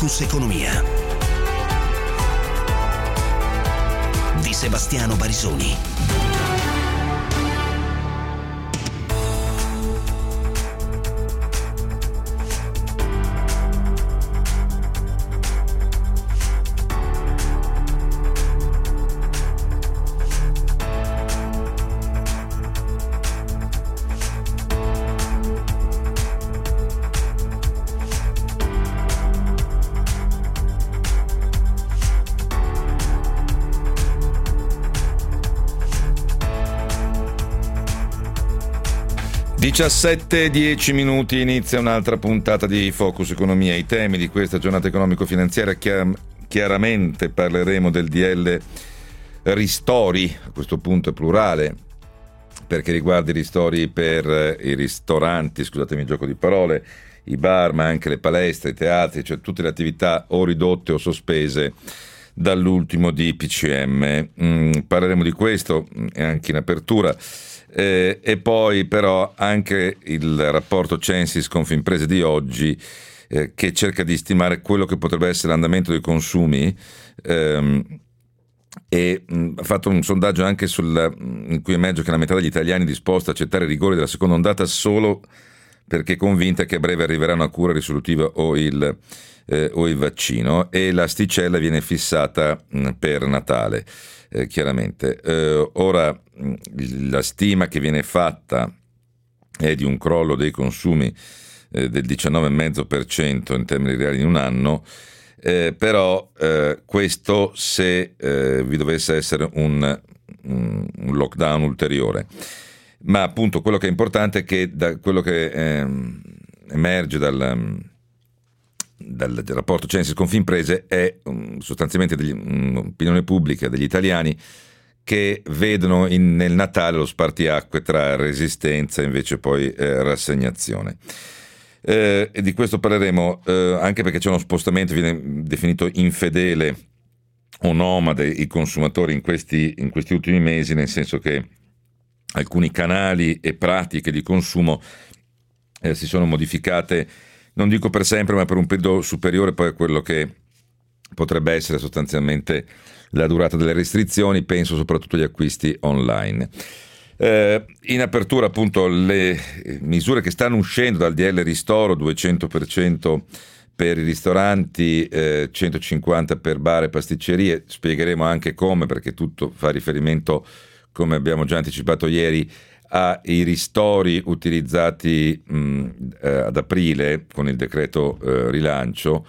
Focus Economia di Sebastiano Barisoni. (17:10) inizia un'altra puntata di Focus Economia. I temi di questa giornata economico-finanziaria, chiaramente parleremo del DL Ristori, a questo punto è plurale, perché riguarda i ristori per i ristoranti, scusatemi il gioco di parole, i bar, ma anche le palestre, i teatri, cioè tutte le attività o ridotte o sospese dall'ultimo DPCM. Parleremo di questo e anche in apertura. E poi però anche il rapporto Censis Confimprese di oggi, che cerca di stimare quello che potrebbe essere l'andamento dei consumi, e ha fatto un sondaggio anche in cui emerge che la metà degli italiani è disposta a accettare i rigori della seconda ondata solo perché è convinta che a breve arriverà una cura risolutiva o il vaccino, e l'asticella viene fissata per Natale. Chiaramente ora la stima che viene fatta è di un crollo dei consumi del 19,5% in termini reali in un anno, però questo se vi dovesse essere un lockdown ulteriore. Ma appunto quello che è importante è che da quello che emerge dal rapporto Censis Confimprese è sostanzialmente un'opinione pubblica degli italiani che vedono nel Natale lo spartiacque tra resistenza e invece poi rassegnazione. E di questo parleremo anche perché c'è uno spostamento, viene definito infedele o nomade i consumatori in questi ultimi mesi, nel senso che alcuni canali e pratiche di consumo si sono modificate, non dico per sempre, ma per un periodo superiore poi a quello che potrebbe essere sostanzialmente la durata delle restrizioni. Penso soprattutto agli acquisti online. In apertura appunto le misure che stanno uscendo dal DL Ristoro: 200% per i ristoranti, 150% per bar e pasticcerie. Spiegheremo anche come, perché tutto fa riferimento, come abbiamo già anticipato ieri, ai ristori utilizzati ad aprile con il decreto rilancio.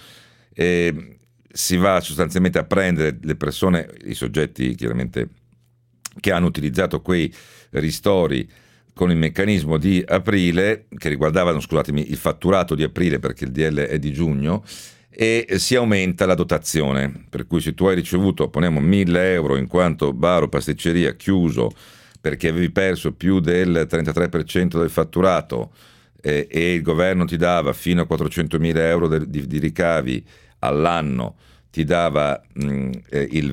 Si va sostanzialmente a prendere le persone, i soggetti chiaramente che hanno utilizzato quei ristori con il meccanismo di aprile, che riguardavano, scusatemi, il fatturato di aprile, perché il DL è di giugno, e si aumenta la dotazione, per cui se tu hai ricevuto, poniamo, 1.000 euro in quanto bar o pasticceria chiuso perché avevi perso più del 33% del fatturato, e il governo ti dava fino a 400.000 euro di ricavi all'anno, ti dava il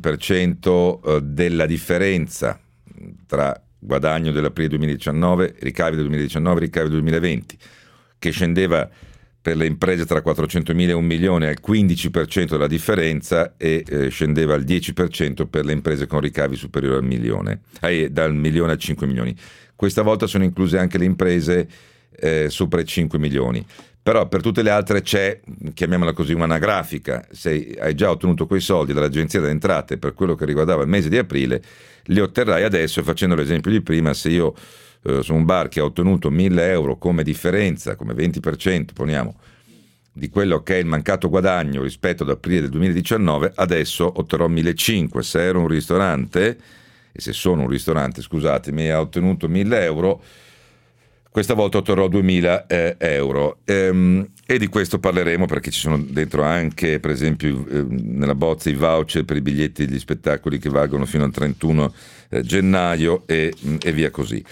20% della differenza tra guadagno dell'aprile 2019, ricavi del 2019, ricavi del 2020, che scendeva per le imprese tra 400.000 e 1 milione al 15% della differenza, e scendeva al 10% per le imprese con ricavi superiori al milione, dal milione a 5 milioni. Questa volta sono incluse anche le imprese sopra i 5 milioni. Però per tutte le altre c'è, chiamiamola così, un'anagrafica. Se hai già ottenuto quei soldi dall'Agenzia delle Entrate per quello che riguardava il mese di aprile, li otterrai adesso. E facendo l'esempio di prima, se io sono un bar che ha ottenuto 1.000 euro come differenza, come 20%, poniamo, di quello che è il mancato guadagno rispetto ad aprile del 2019, adesso otterrò 1.500. Se ero un ristorante, e se sono un ristorante, scusatemi, ha ottenuto 1.000 euro, questa volta otterrò 2.000 euro. E di questo parleremo, perché ci sono dentro anche, per esempio, nella bozza i voucher per i biglietti degli spettacoli che valgono fino al 31 gennaio e via così.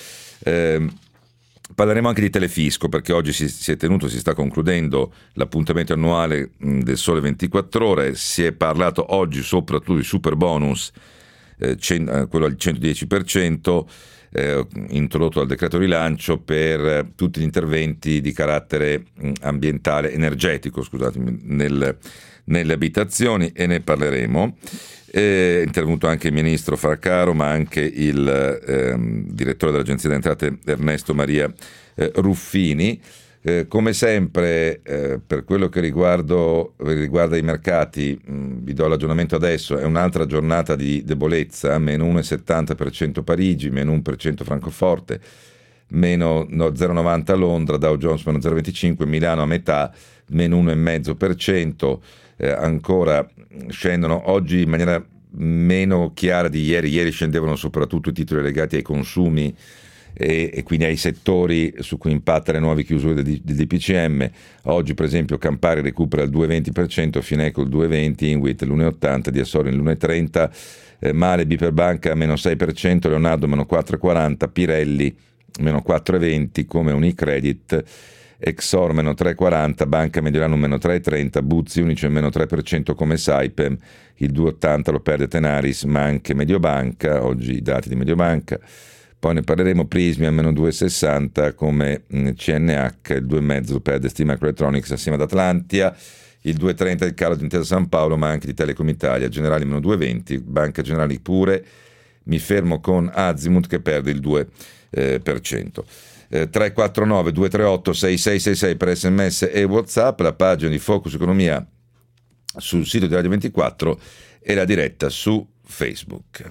Parleremo anche di Telefisco, perché oggi si sta concludendo l'appuntamento annuale del Sole 24 Ore. Si è parlato oggi soprattutto di super bonus, quello al 110%, introdotto dal decreto rilancio per tutti gli interventi di carattere ambientale, energetico, scusatemi, nelle abitazioni, e ne parleremo. È intervenuto anche il ministro Fraccaro, ma anche il direttore dell'Agenzia delle Entrate Ernesto Maria Ruffini. Come sempre, per quello che riguarda i mercati, vi do l'aggiornamento adesso, è un'altra giornata di debolezza, meno 1,70% Parigi, meno 1% Francoforte, meno 0,90 Londra, Dow Jones meno 0,25, Milano a metà, meno 1,5%, ancora scendono oggi in maniera meno chiara di ieri scendevano soprattutto i titoli legati ai consumi e quindi ai settori su cui impatta le nuove chiusure del DPCM. Oggi per esempio Campari recupera il 2,20%, Fineco il 2,20%, Inwit l'1,80%, Diasorin l'1,30%, Male Biper Banca meno 6%, Leonardo meno 4,40%, Pirelli meno 4,20%, come Unicredit, Exor meno 3,40%, Banca Mediolanum meno 3,30%, Buzzi Unice meno 3% come Saipem, il 2,80% lo perde Tenaris, ma anche Mediobanca, oggi i dati di Mediobanca. Poi ne parleremo, Prismi a meno 2,60 come CNH, il 2,5 lo perde Steam Microelectronics assieme ad Atlantia, il 2,30 il calo di Intesa San Paolo, ma anche di Telecom Italia, Generali meno 2,20, Banca Generali pure, mi fermo con Azimut che perde il 2%. 349 238 6666 per SMS e WhatsApp, la pagina di Focus Economia sul sito di Radio 24 e la diretta su Facebook.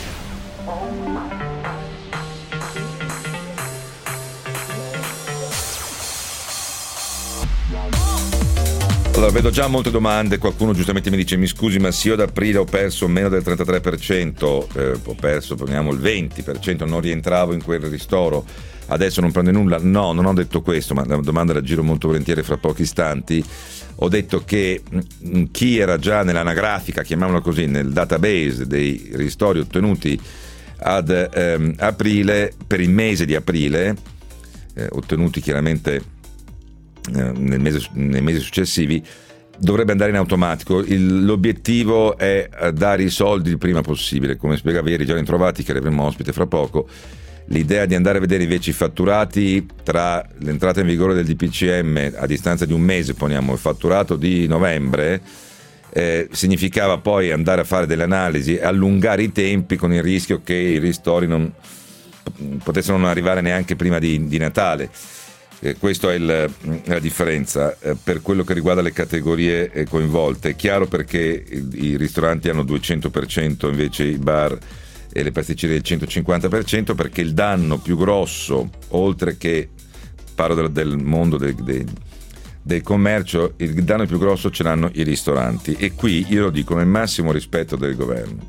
Allora, vedo già molte domande, qualcuno giustamente mi dice: mi scusi, ma se io ad aprile ho perso meno del 33%, ho perso, poniamo, il 20%, non rientravo in quel ristoro, adesso non prende nulla? No, non ho detto questo, ma la domanda la giro molto volentieri fra pochi istanti. Ho detto che chi era già nell'anagrafica, chiamiamola così, nel database dei ristori ottenuti ad aprile, per il mese di aprile, ottenuti chiaramente nei mesi successivi, dovrebbe andare in automatico. L'obiettivo è dare i soldi il prima possibile, come spiegava ieri Gianni Trovati, che avremo ospite fra poco. L'idea di andare a vedere invece i fatturati tra l'entrata in vigore del DPCM a distanza di un mese, poniamo il fatturato di novembre, significava poi andare a fare delle analisi e allungare i tempi, con il rischio che i ristori non potessero non arrivare neanche prima di Natale. Questa è la differenza per quello che riguarda le categorie coinvolte. È chiaro perché i ristoranti hanno 200%, invece i bar e le pasticcerie il 150%, perché il danno più grosso, oltre che, parlo del mondo del commercio, il danno più grosso ce l'hanno i ristoranti, e qui io lo dico nel massimo rispetto del governo,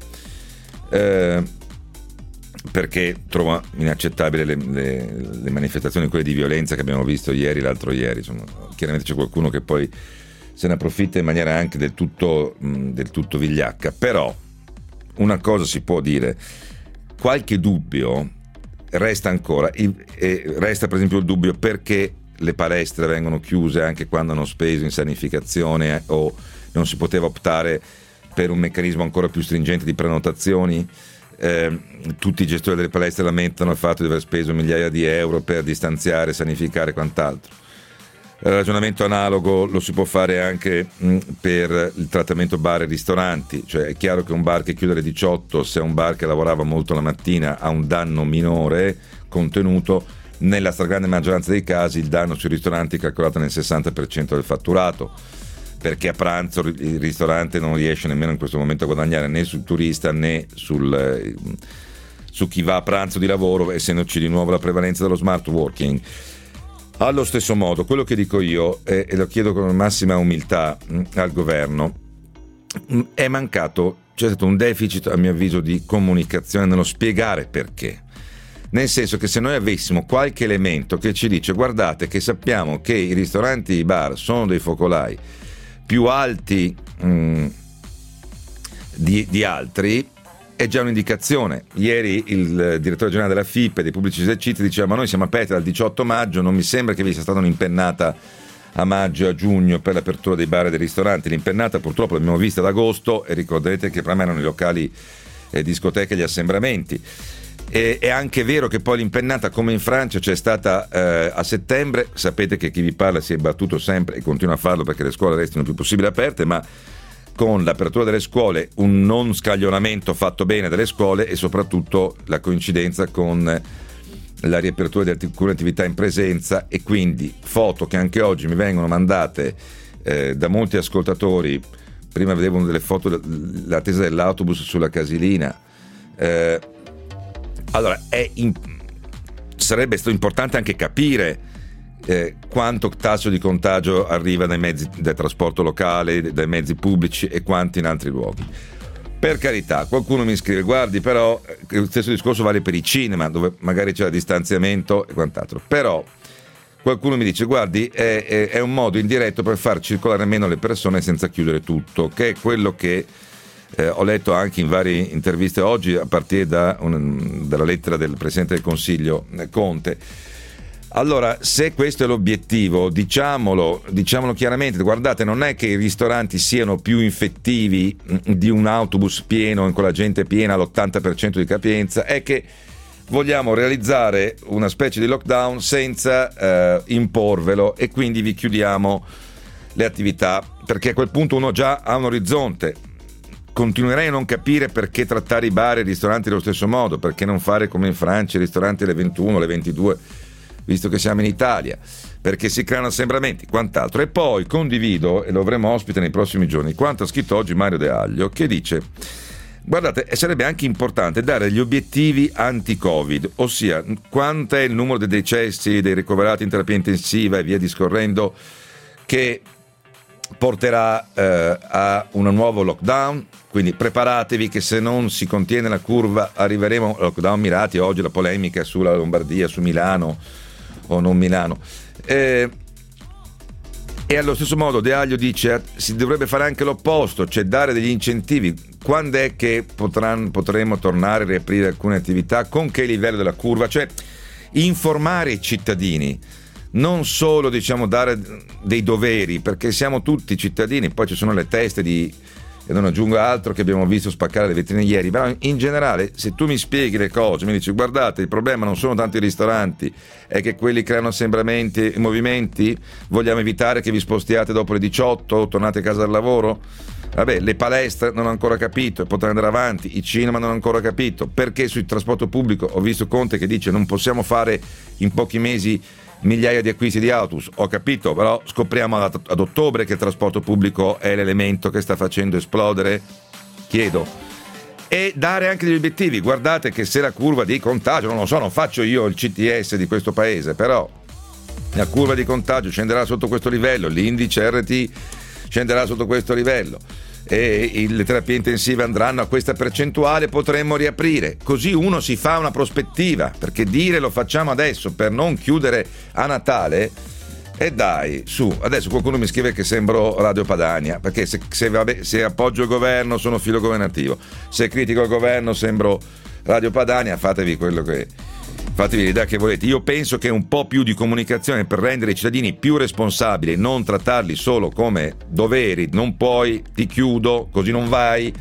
perché trovo inaccettabile le manifestazioni, quelle di violenza che abbiamo visto ieri, l'altro ieri. Insomma, chiaramente c'è qualcuno che poi se ne approfitta in maniera anche del tutto vigliacca, però una cosa si può dire: qualche dubbio resta ancora, resta per esempio il dubbio perché le palestre vengono chiuse anche quando hanno speso in sanificazione, o non si poteva optare per un meccanismo ancora più stringente di prenotazioni. Tutti i gestori delle palestre lamentano il fatto di aver speso migliaia di euro per distanziare, sanificare e quant'altro. Ragionamento analogo lo si può fare anche per il trattamento bar e ristoranti, cioè è chiaro che un bar che chiude alle 18, se è un bar che lavorava molto la mattina, ha un danno minore contenuto. Nella stragrande maggioranza dei casi il danno sui ristoranti è calcolato nel 60% del fatturato, perché a pranzo il ristorante non riesce nemmeno in questo momento a guadagnare né sul turista né su chi va a pranzo di lavoro, essendoci di nuovo la prevalenza dello smart working. Allo stesso modo, quello che dico io, e lo chiedo con massima umiltà al governo, c'è stato un deficit, a mio avviso, di comunicazione nello spiegare perché. Nel senso che se noi avessimo qualche elemento che ci dice: guardate che sappiamo che i ristoranti e i bar sono dei focolai più alti di altri, è già un'indicazione. Ieri il direttore generale della FIP e dei pubblici esercizi diceva: ma noi siamo aperti dal 18 maggio, non mi sembra che vi sia stata un'impennata a maggio e a giugno per l'apertura dei bar e dei ristoranti. L'impennata purtroppo l'abbiamo vista ad agosto, e ricorderete che prima erano i locali, discoteche e gli assembramenti. È anche vero che poi l'impennata, come in Francia, c'è stata a settembre. Sapete che chi vi parla si è battuto sempre e continua a farlo perché le scuole restino il più possibile aperte, ma con l'apertura delle scuole un non scaglionamento fatto bene delle scuole e soprattutto la coincidenza con la riapertura di alcune attività in presenza, e quindi foto che anche oggi mi vengono mandate da molti ascoltatori. Prima vedevo una delle foto dell'attesa dell'autobus sulla Casilina. Allora sarebbe stato importante anche capire quanto tasso di contagio arriva dai mezzi del trasporto locale, dai mezzi pubblici e quanti in altri luoghi. Per carità, qualcuno mi scrive: guardi, però lo stesso discorso vale per i cinema, dove magari c'è il distanziamento e quant'altro. Però qualcuno mi dice: guardi, è un modo indiretto per far circolare meno le persone senza chiudere tutto, che è quello che ho letto anche in varie interviste oggi, a partire dalla lettera del Presidente del Consiglio Conte. Allora, se questo è l'obiettivo, diciamolo chiaramente. Guardate, non è che i ristoranti siano più infettivi di un autobus pieno, con la gente piena all'80% di capienza, è che vogliamo realizzare una specie di lockdown senza imporvelo, e quindi vi chiudiamo le attività, perché a quel punto uno già ha un orizzonte. Continuerei a non capire perché trattare i bar e i ristoranti allo stesso modo, perché non fare come in Francia, i ristoranti alle 21, alle 22, visto che siamo in Italia, perché si creano assembramenti, quant'altro. E poi condivido, e lo avremo ospite nei prossimi giorni, quanto ha scritto oggi Mario De Aglio, che dice: guardate, sarebbe anche importante dare gli obiettivi anti-Covid, ossia quanto è il numero dei decessi, dei ricoverati in terapia intensiva e via discorrendo, che porterà a un nuovo lockdown. Quindi preparatevi che se non si contiene la curva arriveremo a lockdown mirati. Oggi la polemica sulla Lombardia, su Milano o non Milano. E allo stesso modo De Aglio dice: si dovrebbe fare anche l'opposto, cioè dare degli incentivi. Quando è che potremo tornare a riaprire alcune attività, con che livello della curva, cioè informare i cittadini, non solo dare dei doveri, perché siamo tutti cittadini. Poi ci sono le teste e non aggiungo altro, che abbiamo visto spaccare le vetrine ieri. Però in generale, se tu mi spieghi le cose, mi dici: guardate, il problema non sono tanto i ristoranti, è che quelli creano assembramenti e movimenti, vogliamo evitare che vi spostiate dopo le 18, tornate a casa dal lavoro. Vabbè, le palestre non ho ancora capito, potrei andare avanti, i cinema non ho ancora capito, perché sul trasporto pubblico ho visto Conte che dice non possiamo fare in pochi mesi migliaia di acquisti di autobus. Ho capito, però scopriamo ad ottobre che il trasporto pubblico è l'elemento che sta facendo esplodere? Chiedo. E dare anche degli obiettivi. Guardate che se la curva di contagio, non lo so, non faccio io il CTS di questo paese, però la curva di contagio scenderà sotto questo livello, l'indice RT scenderà sotto questo livello e le terapie intensive andranno a questa percentuale, potremmo riaprire. Così uno si fa una prospettiva, perché dire lo facciamo adesso per non chiudere a Natale, e dai, su. Adesso qualcuno mi scrive che sembro Radio Padania, perché se appoggio il governo sono filo governativo, se critico il governo sembro Radio Padania. Fatevi l'idea che volete. Io penso che un po' più di comunicazione per rendere i cittadini più responsabili, non trattarli solo come doveri, non puoi, ti chiudo, così non vai,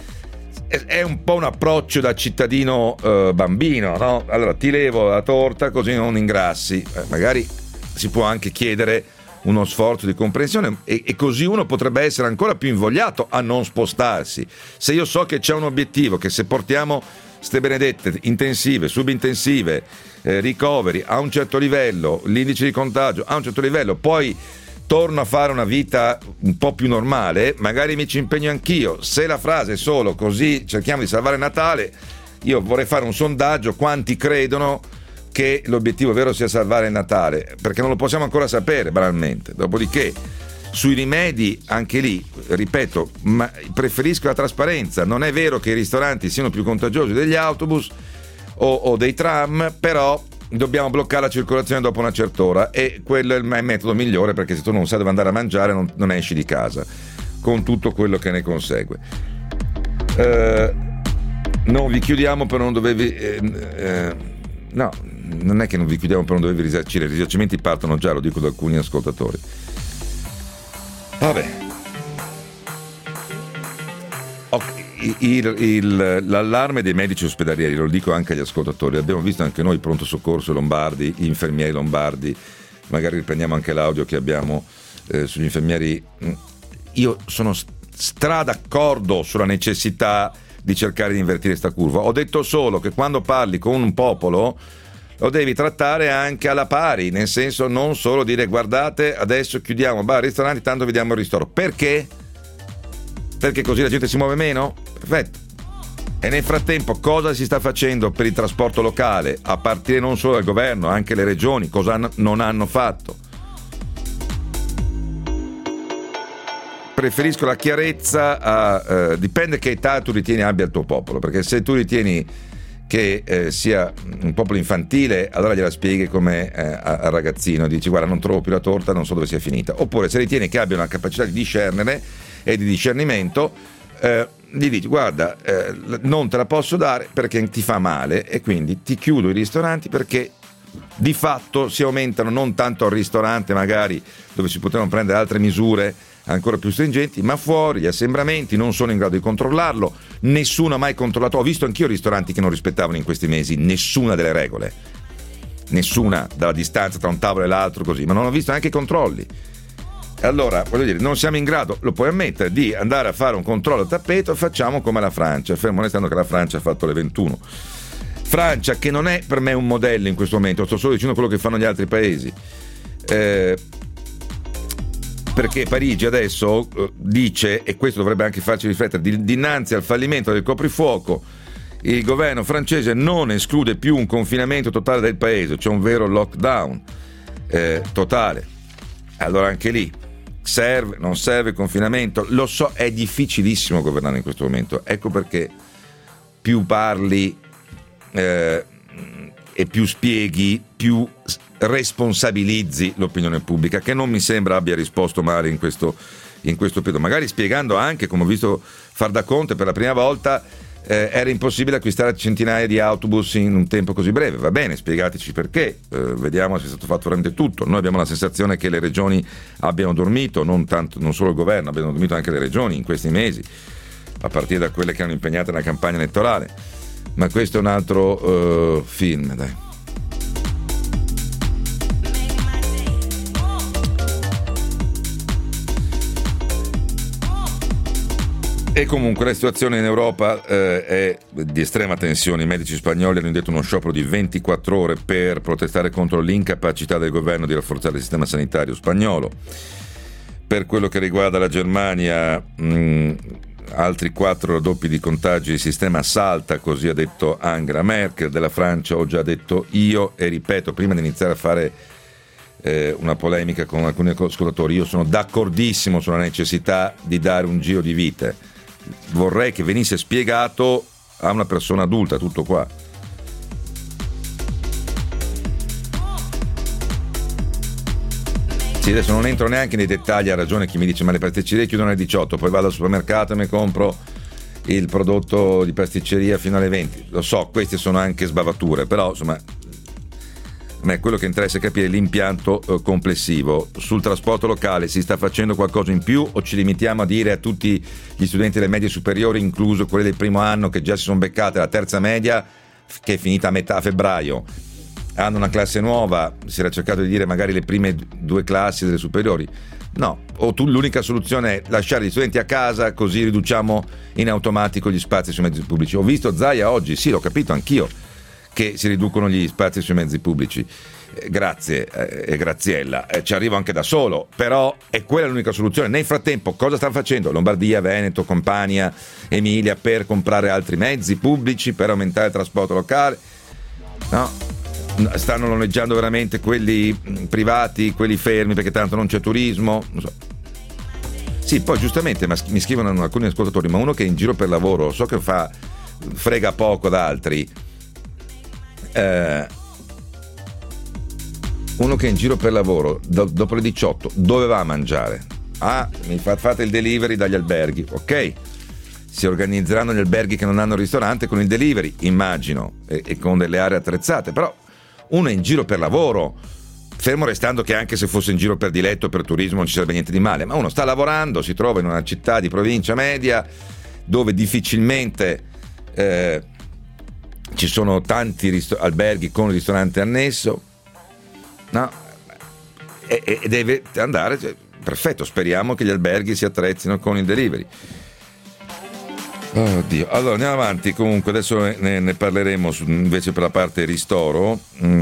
è un po' un approccio da cittadino bambino, no? Allora ti levo la torta così non ingrassi. Magari si può anche chiedere uno sforzo di comprensione e così uno potrebbe essere ancora più invogliato a non spostarsi. Se io so che c'è un obiettivo, che se portiamo ste benedette intensive, subintensive, ricoveri a un certo livello, l'indice di contagio a un certo livello, poi torno a fare una vita un po' più normale, magari mi ci impegno anch'io. Se la frase è solo così cerchiamo di salvare Natale, io vorrei fare un sondaggio: quanti credono che l'obiettivo vero sia salvare il Natale? Perché non lo possiamo ancora sapere, banalmente. Dopodiché sui rimedi, anche lì, ripeto, ma preferisco la trasparenza. Non è vero che i ristoranti siano più contagiosi degli autobus o dei tram, però dobbiamo bloccare la circolazione dopo una certa ora, e quello è il metodo migliore, perché se tu non sai dove andare a mangiare non esci di casa, con tutto quello che ne consegue. Non vi chiudiamo per non dovervi no, non è che non vi chiudiamo per non dovervi risarcire, i risarcimenti partono già, lo dico da alcuni ascoltatori. Vabbè, l'allarme dei medici ospedalieri, lo dico anche agli ascoltatori, abbiamo visto anche noi pronto soccorso lombardi, gli infermieri lombardi, magari riprendiamo anche l'audio che abbiamo sugli infermieri. Io sono d'accordo sulla necessità di cercare di invertire sta curva. Ho detto solo che quando parli con un popolo lo devi trattare anche alla pari, nel senso non solo dire guardate adesso chiudiamo bar, ristoranti, tanto vediamo il ristoro. Perché? Perché così la gente si muove meno? Perfetto. E nel frattempo cosa si sta facendo per il trasporto locale, a partire non solo dal governo, anche le regioni, cosa non hanno fatto? Preferisco la chiarezza dipende che età tu ritieni abbia il tuo popolo, perché se tu ritieni che sia un popolo infantile, allora gliela spieghi come al ragazzino, dici guarda non trovo più la torta, non so dove sia finita. Oppure se ritieni che abbia una capacità di discernere e di discernimento, gli dici guarda non te la posso dare perché ti fa male e quindi ti chiudo i ristoranti, perché di fatto si aumentano non tanto al ristorante magari dove si potevano prendere altre misure ancora più stringenti, ma fuori gli assembramenti non sono in grado di controllarlo, nessuno ha mai controllato. Ho visto anch'io ristoranti che non rispettavano in questi mesi nessuna delle regole, nessuna, dalla distanza tra un tavolo e l'altro così, ma non ho visto neanche i controlli. Allora voglio dire, non siamo in grado, lo puoi ammettere, di andare a fare un controllo a tappeto, facciamo come la Francia, fermo restando che la Francia ha fatto le 21. Francia che non è per me un modello in questo momento, sto solo dicendo quello che fanno gli altri paesi, perché Parigi adesso dice, e questo dovrebbe anche farci riflettere, dinanzi al fallimento del coprifuoco il governo francese non esclude più un confinamento totale del paese, cioè un vero lockdown totale. Allora anche lì serve, non serve il confinamento, lo so, è difficilissimo governare in questo momento, ecco perché più parli e più spieghi, più responsabilizzi l'opinione pubblica, che non mi sembra abbia risposto male in questo periodo, magari spiegando anche, come ho visto far da Conte per la prima volta, era impossibile acquistare centinaia di autobus in un tempo così breve. Va bene, spiegateci perché, vediamo se è stato fatto veramente tutto. Noi abbiamo la sensazione che le regioni abbiano dormito, non solo il governo, abbiano dormito anche le regioni in questi mesi, a partire da quelle che hanno impegnato nella campagna elettorale, ma questo è un altro film, dai. E comunque la situazione in Europa è di estrema tensione. I medici spagnoli hanno indetto uno sciopero di 24 ore per protestare contro l'incapacità del governo di rafforzare il sistema sanitario spagnolo. Per quello che riguarda la Germania, altri 4 raddoppi di contagi, il sistema salta, così ha detto Angela Merkel. Della Francia ho già detto io, e ripeto, prima di iniziare a fare una polemica con alcuni ascoltatori, io sono d'accordissimo sulla necessità di dare un giro di vite. Vorrei che venisse spiegato a una persona adulta, tutto qua. Sì, adesso non entro neanche nei dettagli, ha ragione chi mi dice ma le pasticcerie chiudono alle 18, poi vado al supermercato e mi compro il prodotto di pasticceria fino alle 20. Lo so, queste sono anche sbavature, però insomma a me quello che interessa è capire l'impianto complessivo. Sul trasporto locale si sta facendo qualcosa in più o ci limitiamo a dire a tutti gli studenti delle medie superiori, incluso quelli del primo anno che già si sono beccate la terza media che è finita a metà febbraio, hanno una classe nuova, si era cercato di dire magari le prime 2 classi delle superiori? No, o l'unica soluzione è lasciare gli studenti a casa così riduciamo in automatico gli spazi sui mezzi pubblici. Ho visto Zaia oggi, sì, l'ho capito anch'io che si riducono gli spazi sui mezzi pubblici, grazie e Graziella, ci arrivo anche da solo, però è quella l'unica soluzione. Nel frattempo cosa stanno facendo Lombardia, Veneto, Campania, Emilia per comprare altri mezzi pubblici, per aumentare il trasporto locale? No, stanno noleggiando veramente quelli privati, quelli fermi perché tanto non c'è turismo, non so. Sì, poi giustamente mi scrivono alcuni ascoltatori, ma uno che è in giro per lavoro, so che frega poco da altri, uno che è in giro per lavoro dopo le 18 dove va a mangiare? Fate il delivery dagli alberghi, ok, si organizzeranno gli alberghi che non hanno ristorante con il delivery, immagino, e con delle aree attrezzate, però uno è in giro per lavoro, fermo restando che anche se fosse in giro per diletto, per turismo, non ci sarebbe niente di male, ma uno sta lavorando, si trova in una città di provincia media, dove difficilmente ci sono tanti alberghi con ristorante annesso, no? E deve andare, cioè, perfetto, speriamo che gli alberghi si attrezzino con il delivery. Oddio. Allora andiamo avanti, comunque adesso ne parleremo invece per la parte ristoro.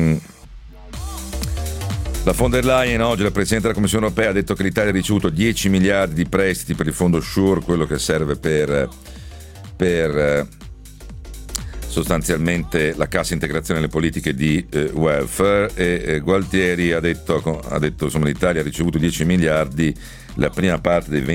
La von der Leyen oggi, la Presidente della Commissione Europea, ha detto che l'Italia ha ricevuto 10 miliardi di prestiti per il fondo SURE, quello che serve per sostanzialmente la cassa integrazione delle politiche di welfare, e Gualtieri ha detto insomma, l'Italia ha ricevuto 10 miliardi, la prima parte dei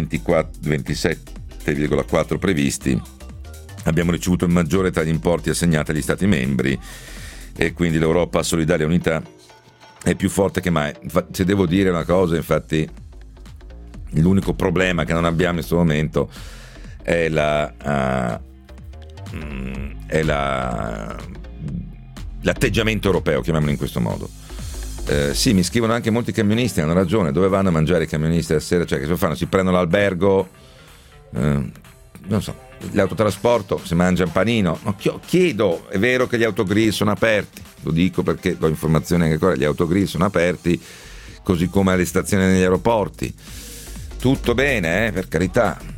27,4 previsti. Abbiamo ricevuto il maggiore tra gli importi assegnati agli Stati membri e quindi l'Europa solidale e unita è più forte che mai. Se devo dire una cosa, infatti, l'unico problema che non abbiamo in questo momento è l'atteggiamento europeo, chiamiamolo in questo modo. Sì, mi scrivono anche molti camionisti, hanno ragione, dove vanno a mangiare i camionisti la sera? Cioè, che fanno? Si prendono l'albergo, non so, l'autotrasporto, si mangia un panino. No, chiedo, è vero che gli autogrill sono aperti, lo dico perché do informazioni anche ancora, gli autogrill sono aperti, così come alle stazioni negli aeroporti, tutto bene, per carità.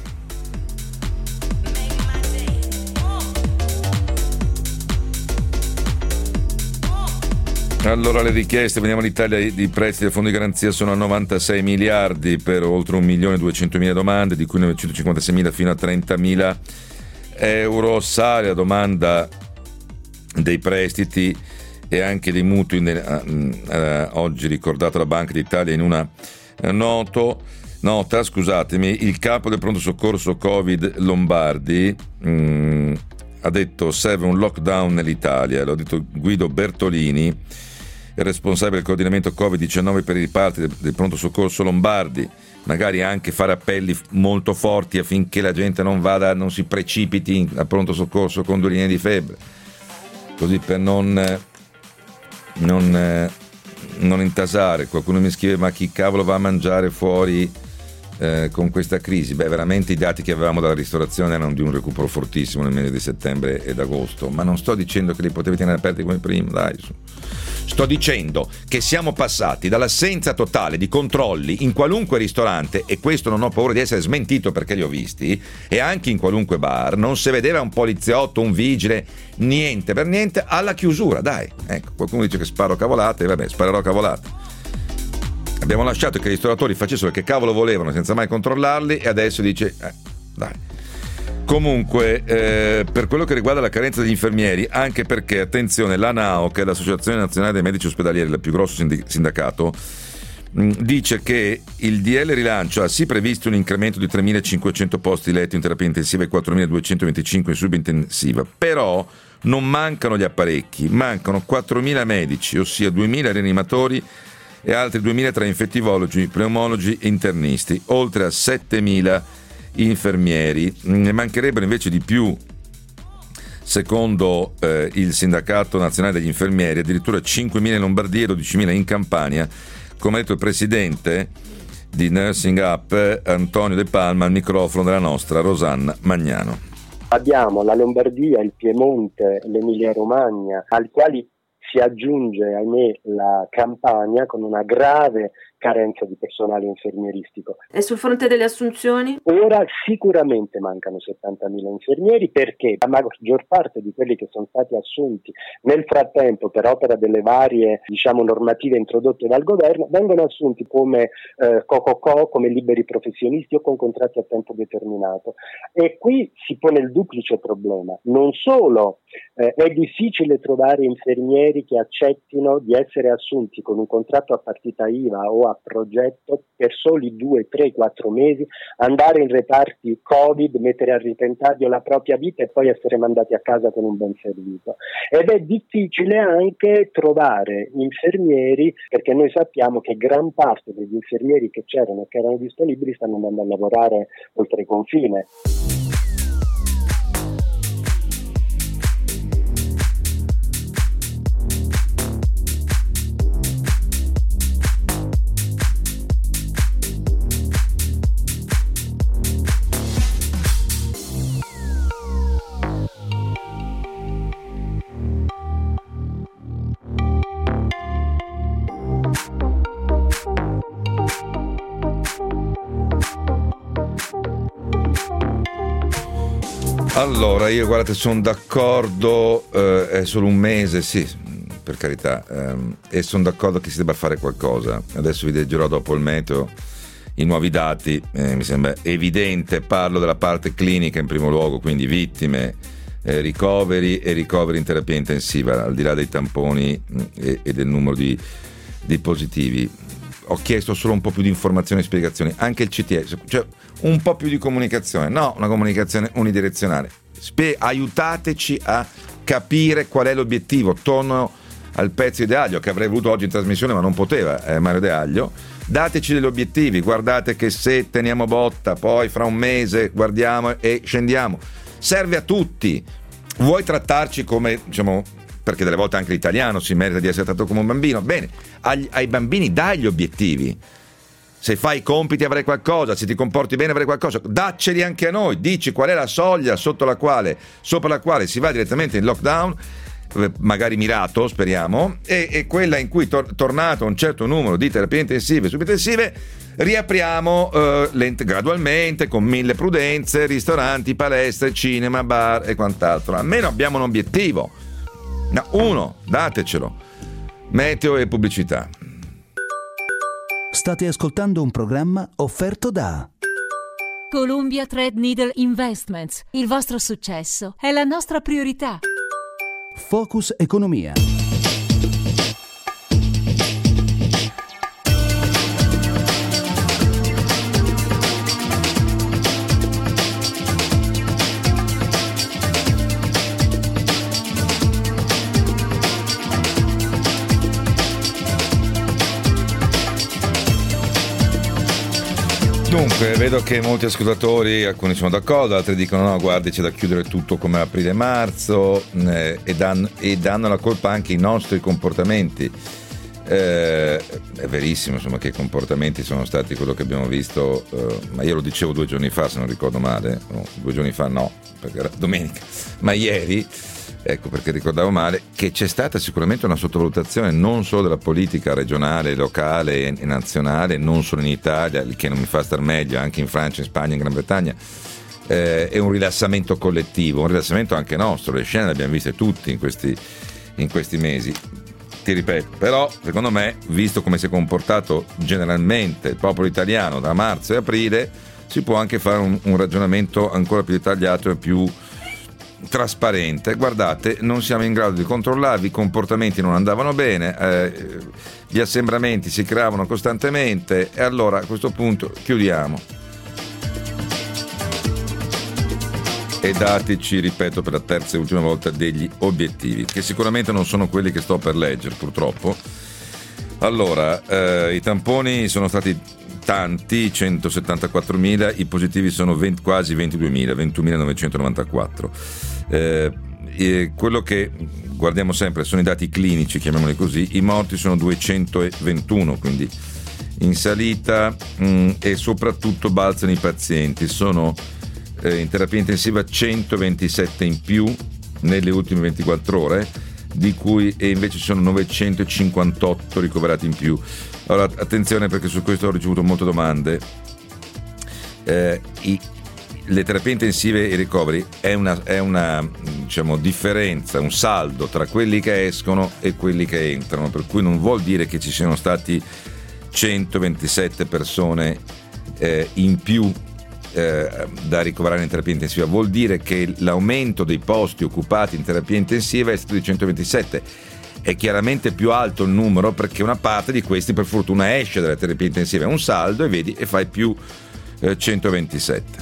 Allora, le richieste, veniamo all'Italia, di prestiti del fondo di garanzia sono a 96 miliardi per oltre 1.200.000 domande, di cui 956.000 fino a 30.000 euro. Sale la domanda dei prestiti e anche dei mutui, oggi ricordato la Banca d'Italia in una nota, il capo del pronto soccorso Covid Lombardi ha detto serve un lockdown nell'Italia, l'ha detto Guido Bertolini, il responsabile del coordinamento Covid-19 per i riparti del pronto soccorso Lombardi. Magari anche fare appelli molto forti affinché la gente non si precipiti a pronto soccorso con 2 linee di febbre, così per non intasare. Qualcuno mi scrive: ma chi cavolo va a mangiare fuori con questa crisi? Beh, veramente i dati che avevamo dalla ristorazione erano di un recupero fortissimo nel mese di settembre ed agosto, ma non sto dicendo che li potevi tenere aperti come prima, dai, sto dicendo che siamo passati dall'assenza totale di controlli in qualunque ristorante, e questo non ho paura di essere smentito perché li ho visti, e anche in qualunque bar non si vedeva un poliziotto, un vigile, niente per niente, alla chiusura, dai. Ecco, qualcuno dice che sparo cavolate, vabbè, sparerò cavolate. Abbiamo lasciato che i ristoratori facessero che cavolo volevano senza mai controllarli, e adesso dice dai. Comunque, per quello che riguarda la carenza degli infermieri, anche perché, attenzione, l'ANAO, che è l'Associazione Nazionale dei Medici Ospedalieri, il più grosso sindacato, dice che il DL rilancio ha sì previsto un incremento di 3.500 posti letto in terapia intensiva e 4.225 in subintensiva, però non mancano gli apparecchi, mancano 4.000 medici, ossia 2.000 rianimatori e altri 2.000 tra infettivologi, pneumologi e internisti, oltre a 7.000 infermieri. Ne mancherebbero invece di più, secondo il Sindacato Nazionale degli Infermieri, addirittura 5.000 in Lombardia e 12.000 in Campania, come ha detto il presidente di Nursing Up Antonio De Palma al microfono della nostra Rosanna Magnano. Abbiamo la Lombardia, il Piemonte, l'Emilia Romagna, ai quali si aggiunge, ahimè, la Campania, con una grave carenza di personale infermieristico. E sul fronte delle assunzioni? Ora sicuramente mancano 70.000 infermieri, perché la maggior parte di quelli che sono stati assunti nel frattempo per opera delle varie, normative introdotte dal governo, vengono assunti come co-co-co, come liberi professionisti o con contratti a tempo determinato. E qui si pone il duplice problema. Non solo è difficile trovare infermieri che accettino di essere assunti con un contratto a partita IVA o a progetto per soli 2, 3, 4 mesi, andare in reparti Covid, mettere a repentaglio la propria vita e poi essere mandati a casa con un ben servito. Ed è difficile anche trovare infermieri, perché noi sappiamo che gran parte degli infermieri che c'erano e che erano disponibili stanno andando a lavorare oltre confine. Allora, io guardate, sono d'accordo, è solo un mese, sì, per carità, e sono d'accordo che si debba fare qualcosa. Adesso vi leggerò dopo il meteo i nuovi dati, mi sembra evidente, parlo della parte clinica in primo luogo, quindi vittime, ricoveri e ricoveri in terapia intensiva, al di là dei tamponi e del numero di positivi. Ho chiesto solo un po' più di informazioni e spiegazioni, anche il CTS, cioè un po' più di comunicazione, no, una comunicazione unidirezionale. Aiutateci a capire qual è l'obiettivo. Torno al pezzo di De Aglio, che avrei voluto oggi in trasmissione ma non poteva, Mario De Aglio. Dateci degli obiettivi, guardate che se teniamo botta poi fra un mese guardiamo e scendiamo. Serve a tutti. Vuoi trattarci come, diciamo, perché delle volte anche l'italiano si merita di essere trattato come un bambino, bene, ai bambini dai gli obiettivi. Se fai i compiti avrai qualcosa, se ti comporti bene avrai qualcosa, dacceli anche a noi, dici qual è la soglia sopra la quale si va direttamente in lockdown, magari mirato, speriamo, e quella in cui tornato un certo numero di terapie intensive e subintensive riapriamo gradualmente, con 1000 prudenze, ristoranti, palestre, cinema, bar e quant'altro. Almeno abbiamo un obiettivo. No, uno, datecelo. Meteo e pubblicità. State ascoltando un programma offerto da Columbia Threadneedle Investments. Il vostro successo è la nostra priorità. Focus Economia. Dunque, vedo che molti ascoltatori, alcuni sono d'accordo, altri dicono no, guardi, c'è da chiudere tutto come aprile-marzo, e danno la colpa anche ai nostri comportamenti. È verissimo, insomma, che i comportamenti sono stati quello che abbiamo visto, ma io lo dicevo 2 giorni fa, se non ricordo male, no, 2 giorni fa no, perché era domenica, ma ieri, ecco perché ricordavo male, che c'è stata sicuramente una sottovalutazione non solo della politica regionale, locale e nazionale, non solo in Italia, il che non mi fa star meglio, anche in Francia, in Spagna, in Gran Bretagna, è un rilassamento collettivo, un rilassamento anche nostro, le scene le abbiamo viste tutti in questi mesi. Ti ripeto, però secondo me, visto come si è comportato generalmente il popolo italiano da marzo e aprile, si può anche fare un ragionamento ancora più dettagliato e più trasparente. Guardate, non siamo in grado di controllarvi, i comportamenti non andavano bene, gli assembramenti si creavano costantemente, e allora a questo punto chiudiamo e dateci, ripeto per la terza e ultima volta, degli obiettivi, che sicuramente non sono quelli che sto per leggere, purtroppo. Allora, i tamponi sono stati tanti, 174.000, i positivi sono quasi 22.000, 21.994. Quello che guardiamo sempre sono i dati clinici, chiamiamoli così. I morti sono 221, quindi in salita, e soprattutto balzano i pazienti. Sono in terapia intensiva 127 in più nelle ultime 24 ore, di cui invece sono 958 ricoverati in più. Allora, attenzione, perché su questo ho ricevuto molte domande. Le terapie intensive e i ricoveri è una diciamo, differenza, un saldo tra quelli che escono e quelli che entrano, per cui non vuol dire che ci siano stati 127 persone in più da ricoverare in terapia intensiva. Vuol dire che l'aumento dei posti occupati in terapia intensiva è stato di 127. È chiaramente più alto il numero perché una parte di questi per fortuna esce dalla terapia intensiva, è un saldo, e vedi, e fai più 127.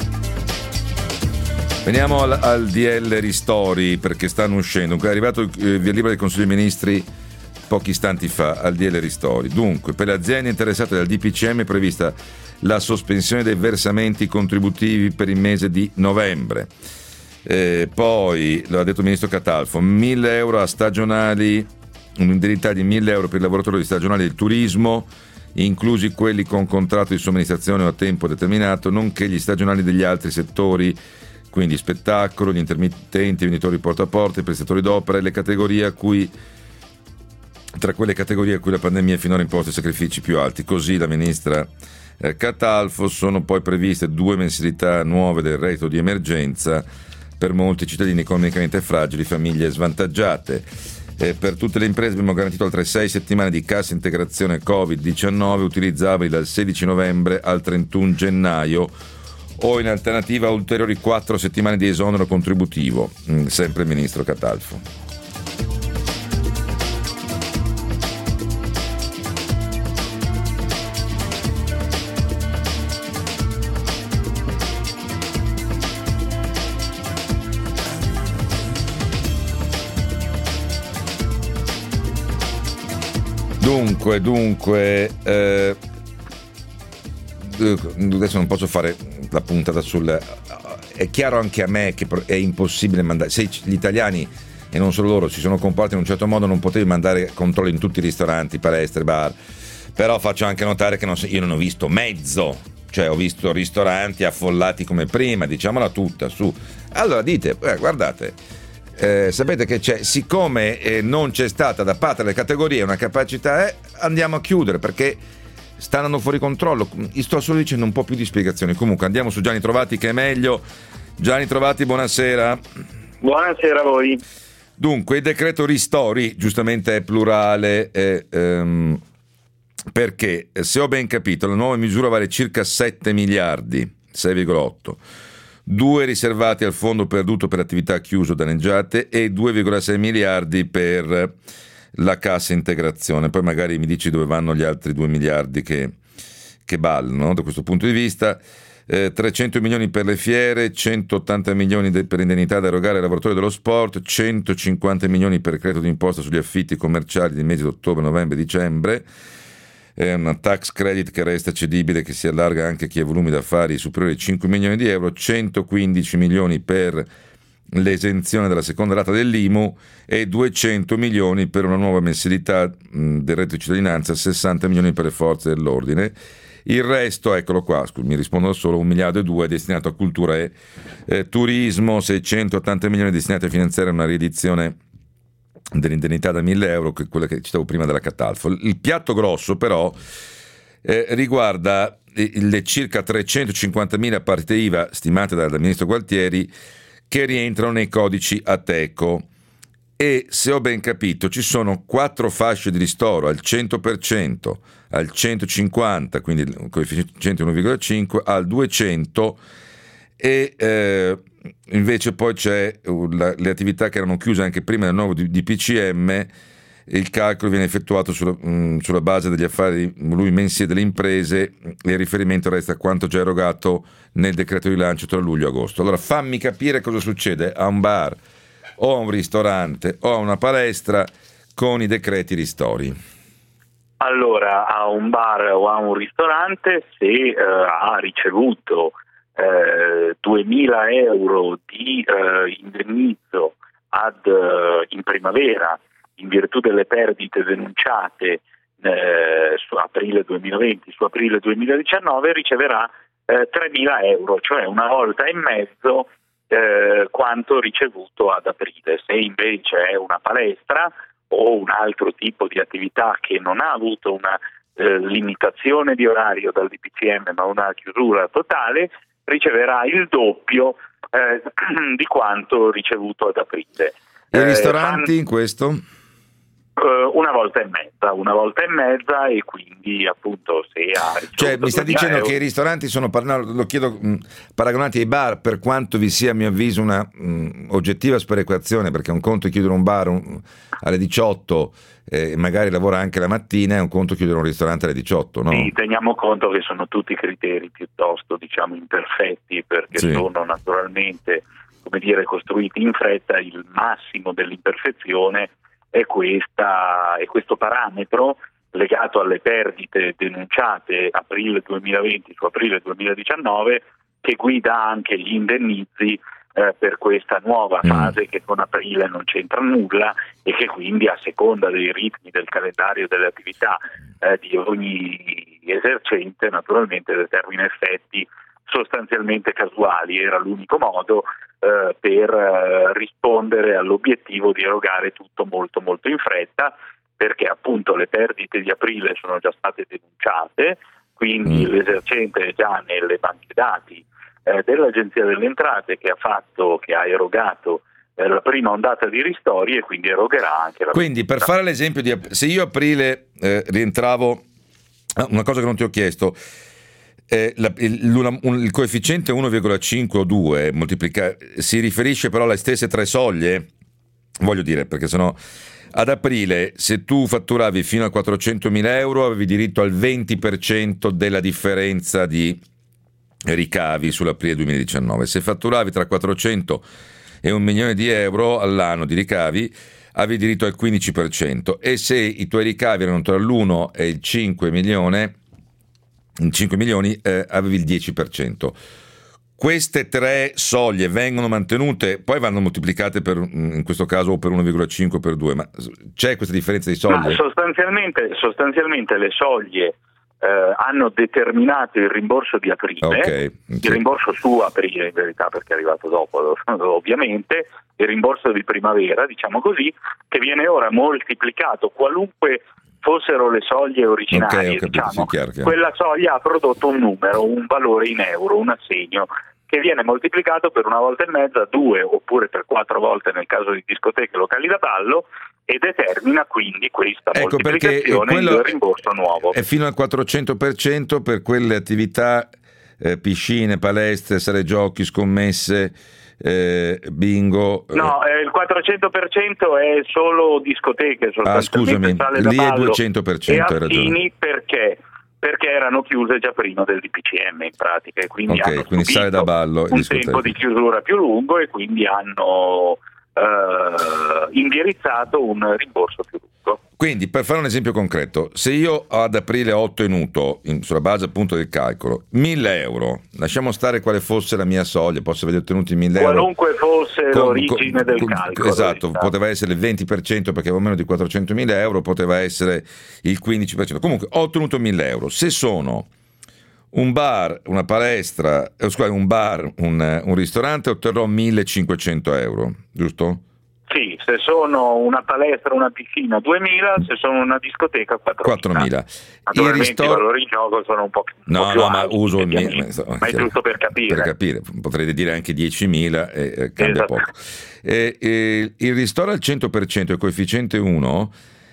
Veniamo al DL Ristori, perché stanno uscendo. È arrivato il via libera del Consiglio dei Ministri pochi istanti fa al DL Ristori. Dunque, per le aziende interessate dal DPCM è prevista la sospensione dei versamenti contributivi per il mese di novembre. Poi, lo ha detto il ministro Catalfo, 1.000 euro a stagionali, un'indennità di 1.000 euro per i lavoratori stagionali del turismo, inclusi quelli con contratto di somministrazione o a tempo determinato, nonché gli stagionali degli altri settori, quindi spettacolo, gli intermittenti, i venditori porta a porta, i prestatori d'opera e le categorie tra quelle categorie a cui la pandemia ha finora imposto i sacrifici più alti. Così la ministra Catalfo. Sono poi previste 2 mensilità nuove del reddito di emergenza per molti cittadini economicamente fragili, famiglie svantaggiate. Per tutte le imprese abbiamo garantito altre 6 settimane di cassa integrazione Covid-19 utilizzabili dal 16 novembre al 31 gennaio o in alternativa ulteriori 4 settimane di esonero contributivo, sempre il ministro Catalfo. Dunque, adesso non posso fare la puntata è chiaro anche a me che è impossibile mandare, se gli italiani e non solo loro si sono comportati in un certo modo, non potevi mandare controlli in tutti i ristoranti, palestre, bar, però faccio anche notare che io non ho visto mezzo, cioè ho visto ristoranti affollati come prima, diciamola tutta, su. Allora dite, guardate, sapete che c'è, siccome non c'è stata da parte delle categorie una capacità, andiamo a chiudere perché sta andando fuori controllo. Sto solo dicendo un po' più di spiegazioni. Comunque andiamo su Gianni Trovati che è meglio. Gianni Trovati, buonasera. Buonasera a voi. Dunque il decreto ristori giustamente è plurale, perché se ho ben capito la nuova misura vale circa 7 miliardi, 6,8, 2 riservati al fondo perduto per attività chiuse o danneggiate e 2,6 miliardi per la cassa integrazione. Poi magari mi dici dove vanno gli altri 2 miliardi che ballano da questo punto di vista. 300 milioni per le fiere, 180 milioni per indennità da erogare ai lavoratori dello sport, 150 milioni per credito d'imposta sugli affitti commerciali dei mesi di ottobre, novembre e dicembre. È una tax credit che resta cedibile, che si allarga anche a chi ha volumi d'affari superiori ai 5 milioni di euro, 115 milioni per l'esenzione della seconda rata dell'IMU e 200 milioni per una nuova mensilità del reddito di cittadinanza, 60 milioni per le forze dell'ordine. Il resto, eccolo qua, mi rispondo da solo, 1,2 miliardi è destinato a cultura e turismo, 680 milioni destinati a finanziare una riedizione dell'indennità da 1.000 euro, che è quella che citavo prima della Catalfo. Il piatto grosso però riguarda le circa 350.000 partite IVA stimate dal ministro Gualtieri che rientrano nei codici Ateco, e se ho ben capito ci sono 4 fasce di ristoro al 100%, al 150%, quindi il coefficiente 1,5, al 200%, e invece poi c'è le attività che erano chiuse anche prima del nuovo DPCM. Il calcolo viene effettuato sulla base degli affari mensili delle imprese e il riferimento resta a quanto già erogato nel decreto rilancio tra luglio e agosto. Allora fammi capire cosa succede a un bar o a un ristorante o a una palestra con i decreti ristori. Allora, a un bar o a un ristorante, se ha ricevuto 2.000 euro di indennizzo in primavera in virtù delle perdite denunciate su aprile 2020, su aprile 2019, riceverà 3.000 euro, cioè una volta e mezzo quanto ricevuto ad aprile. Se invece è una palestra o un altro tipo di attività che non ha avuto una limitazione di orario dal DPCM ma una chiusura totale, riceverà il doppio di quanto ricevuto ad aprile. E i ristoranti in questo? Una volta e mezza, e quindi appunto se ha ricevuto, cioè mi sta dicendo che i ristoranti sono lo chiedo paragonati ai bar, per quanto vi sia a mio avviso una oggettiva sperequazione, perché un conto è chiudere un bar alle 18 magari lavora anche la mattina, è un conto chiudere un ristorante alle 18, no? Sì, teniamo conto che sono tutti criteri piuttosto imperfetti, perché sì, sono naturalmente costruiti in fretta. Il massimo dell'imperfezione è questo parametro legato alle perdite denunciate aprile 2020 su aprile 2019, che guida anche gli indennizi per questa nuova fase che con aprile non c'entra nulla, e che quindi a seconda dei ritmi del calendario delle attività di ogni esercente naturalmente determina effetti sostanzialmente casuali. Era l'unico modo per rispondere all'obiettivo di erogare tutto molto molto in fretta, perché appunto le perdite di aprile sono già state denunciate, quindi l'esercente è già nelle banche dati dell'Agenzia delle Entrate che ha erogato la prima ondata di ristori e quindi erogherà anche la Quindi per fare l'esempio se io aprile rientravo, una cosa che non ti ho chiesto, il coefficiente 1,5 o 2 si riferisce però alle stesse tre soglie? Voglio dire, perché sennò ad aprile se tu fatturavi fino a 400.000 euro avevi diritto al 20% della differenza di ricavi sull'aprile 2019. Se fatturavi tra 400 e 1 milione di euro all'anno di ricavi avevi diritto al 15%, e se i tuoi ricavi erano tra l'1 e il 5 milioni avevi il 10%. Queste tre soglie vengono mantenute, poi vanno moltiplicate in questo caso o per 1,5 o per 2, ma c'è questa differenza di soglie? Ma sostanzialmente le soglie hanno determinato il rimborso di aprile, okay. Il rimborso su aprile in verità, perché è arrivato dopo ovviamente, il rimborso di primavera, diciamo così, che viene ora moltiplicato qualunque fossero le soglie originarie, okay, diciamo, sì, chiaro. Quella soglia ha prodotto un numero, un valore in euro, un assegno che viene moltiplicato per 1,5, 2 oppure per 4 volte nel caso di discoteche e locali da ballo, e determina quindi questa moltiplicazione il rimborso nuovo. È fino al 400% per quelle attività, piscine, palestre, sale giochi, scommesse, bingo. No, il 400% è solo discoteche, scusami, sale da lì è ballo 200%, e hai ragione. Perché erano chiuse già prima del DPCM in pratica, e quindi hanno quindi sale da ballo un tempo di chiusura più lungo e quindi hanno indirizzato un rimborso più lungo. Quindi, per fare un esempio concreto, se io ad aprile ho ottenuto, sulla base appunto del calcolo, 1.000 euro, lasciamo stare quale fosse la mia soglia, posso aver ottenuto 1.000 euro. Qualunque fosse l'origine del calcolo. Esatto, poteva essere il 20% perché avevo meno di 400.000 euro, poteva essere il 15%. Comunque ho ottenuto 1.000 euro. Se sono un bar, una palestra, un bar, un ristorante, otterrò 1.500 euro, giusto? Sì, se sono una palestra, una piscina 2.000, se sono una discoteca 4.000. Naturalmente i valori in gioco sono un po' più alti, ma uso il mio, ma è giusto per capire. Potrei dire anche 10.000 e cambia poco. Il ristoro al 100%, il coefficiente 1,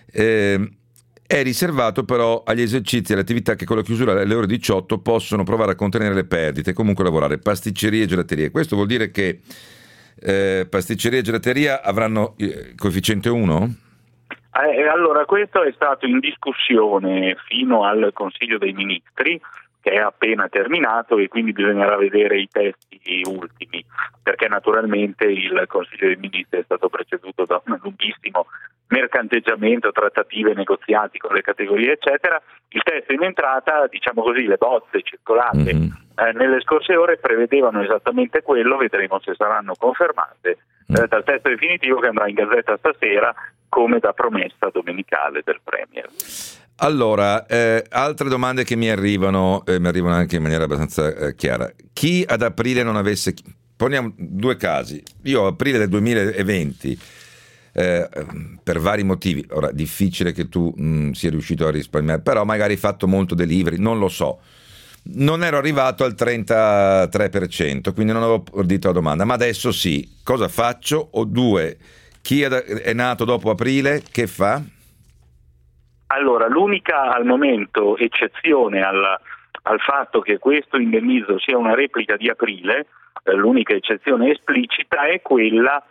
è riservato però agli esercizi e alle attività che con la chiusura alle ore 18 possono provare a contenere le perdite e comunque lavorare, pasticcerie e gelaterie. Questo vuol dire che pasticceria e gelateria avranno coefficiente 1? Allora, questo è stato in discussione fino al Consiglio dei Ministri, che è appena terminato, e quindi bisognerà vedere i testi ultimi, perché naturalmente il Consiglio dei Ministri è stato preceduto da un lunghissimo mercanteggiamento, trattative, negoziati con le categorie eccetera. Il testo in entrata, diciamo così, le bozze circolate nelle scorse ore prevedevano esattamente quello, vedremo se saranno confermate dal testo definitivo che andrà in Gazzetta stasera come da promessa domenicale del Premier. Allora, altre domande che mi arrivano anche in maniera abbastanza chiara. Chi ad aprile non avesse, poniamo due casi, io a aprile del 2020 per vari motivi, ora difficile che tu sia riuscito a risparmiare, però magari hai fatto molto delivery, non lo so, non ero arrivato al 33%, quindi non avevo ordito la domanda, ma adesso sì, cosa faccio? O due, chi è nato dopo aprile, che fa? Allora, l'unica al momento eccezione al fatto che questo indennizzo sia una replica di aprile, l'unica eccezione esplicita è quella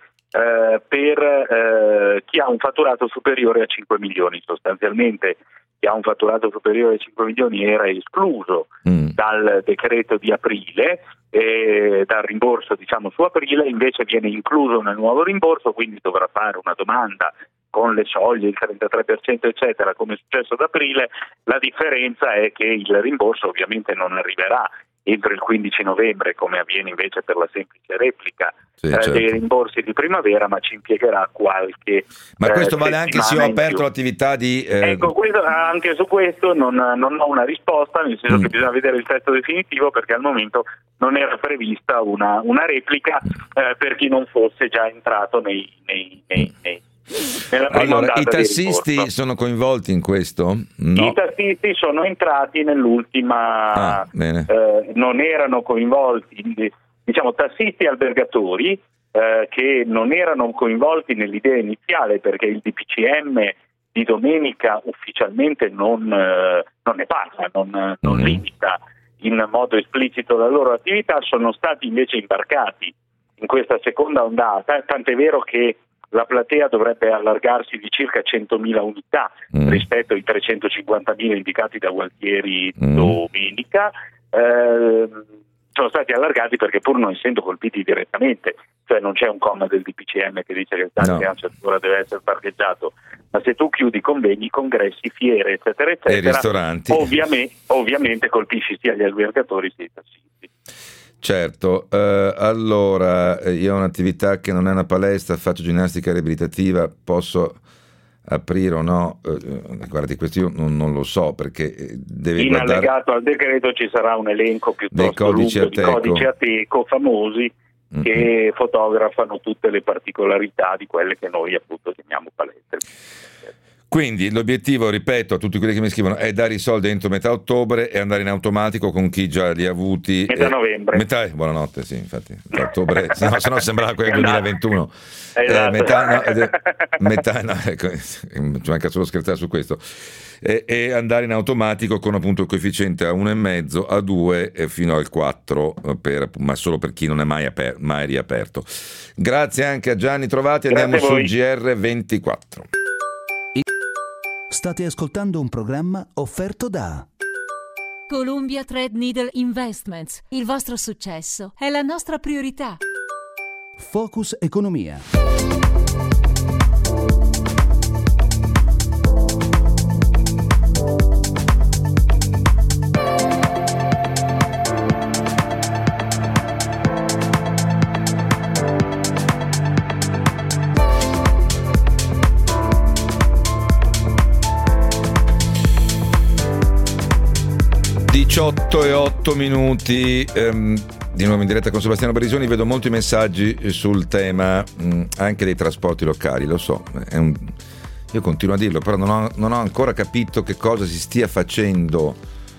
per chi ha un fatturato superiore a 5 milioni. Sostanzialmente chi ha un fatturato superiore a 5 milioni era escluso dal decreto di aprile, dal rimborso diciamo su aprile, invece viene incluso nel nuovo rimborso, quindi dovrà fare una domanda con le soglie, il 33% eccetera, come è successo ad aprile. La differenza è che il rimborso ovviamente non arriverà entro il 15 novembre come avviene invece per la semplice replica dei rimborsi di primavera, ma ci impiegherà qualche ma questo vale anche se ho aperto l'attività di ecco, anche su questo non ho una risposta, nel senso che bisogna vedere il testo definitivo, perché al momento non era prevista una replica per chi non fosse già entrato nella prima allora, ondata i tassisti di ricorso. sono coinvolti in questo? No. I tassisti sono entrati nell'ultima, bene. Non erano coinvolti, diciamo tassisti e albergatori che non erano coinvolti nell'idea iniziale, perché il DPCM di domenica ufficialmente non ne parla, non limita in modo esplicito la loro attività, sono stati invece imbarcati in questa seconda ondata, tant'è vero che la platea dovrebbe allargarsi di circa 100.000 unità rispetto ai 350.000 indicati da Gualtieri domenica. Sono stati allargati perché, pur non essendo colpiti direttamente, cioè non c'è un comma del DPCM che dice che il taxi a certura deve essere parcheggiato, ma se tu chiudi convegni, congressi, fiere, eccetera, eccetera, e ristoranti, ovviamente colpisci sia gli albergatori sia i tassisti. Certo, allora io ho un'attività che non è una palestra, faccio ginnastica riabilitativa, posso aprire o no? Guardi, questo io non lo so, perché devi guardare. Allegato al decreto ci sarà un elenco piuttosto lungo di codici Ateco famosi che fotografano tutte le particolarità di quelle che noi appunto chiamiamo palestre. Quindi l'obiettivo, ripeto a tutti quelli che mi scrivono, è dare i soldi entro metà ottobre e andare in automatico con chi già li ha avuti metà novembre. Buonanotte, sì, infatti, metà ottobre, se no sembrava quello del 2021. Esatto. Ecco, ci manca solo scherzare su questo. E andare in automatico con appunto il coefficiente a 1,5, a 2 e fino al 4, ma solo per chi non è mai riaperto. Grazie anche a Gianni Trovati, andiamo sul GR24. State ascoltando un programma offerto da Columbia Threadneedle Investments. Il vostro successo è la nostra priorità. Focus Economia. 18:08, di nuovo in diretta con Sebastiano Barisoni. Vedo molti messaggi sul tema anche dei trasporti locali, lo so, io continuo a dirlo, però non ho ancora capito che cosa si stia facendo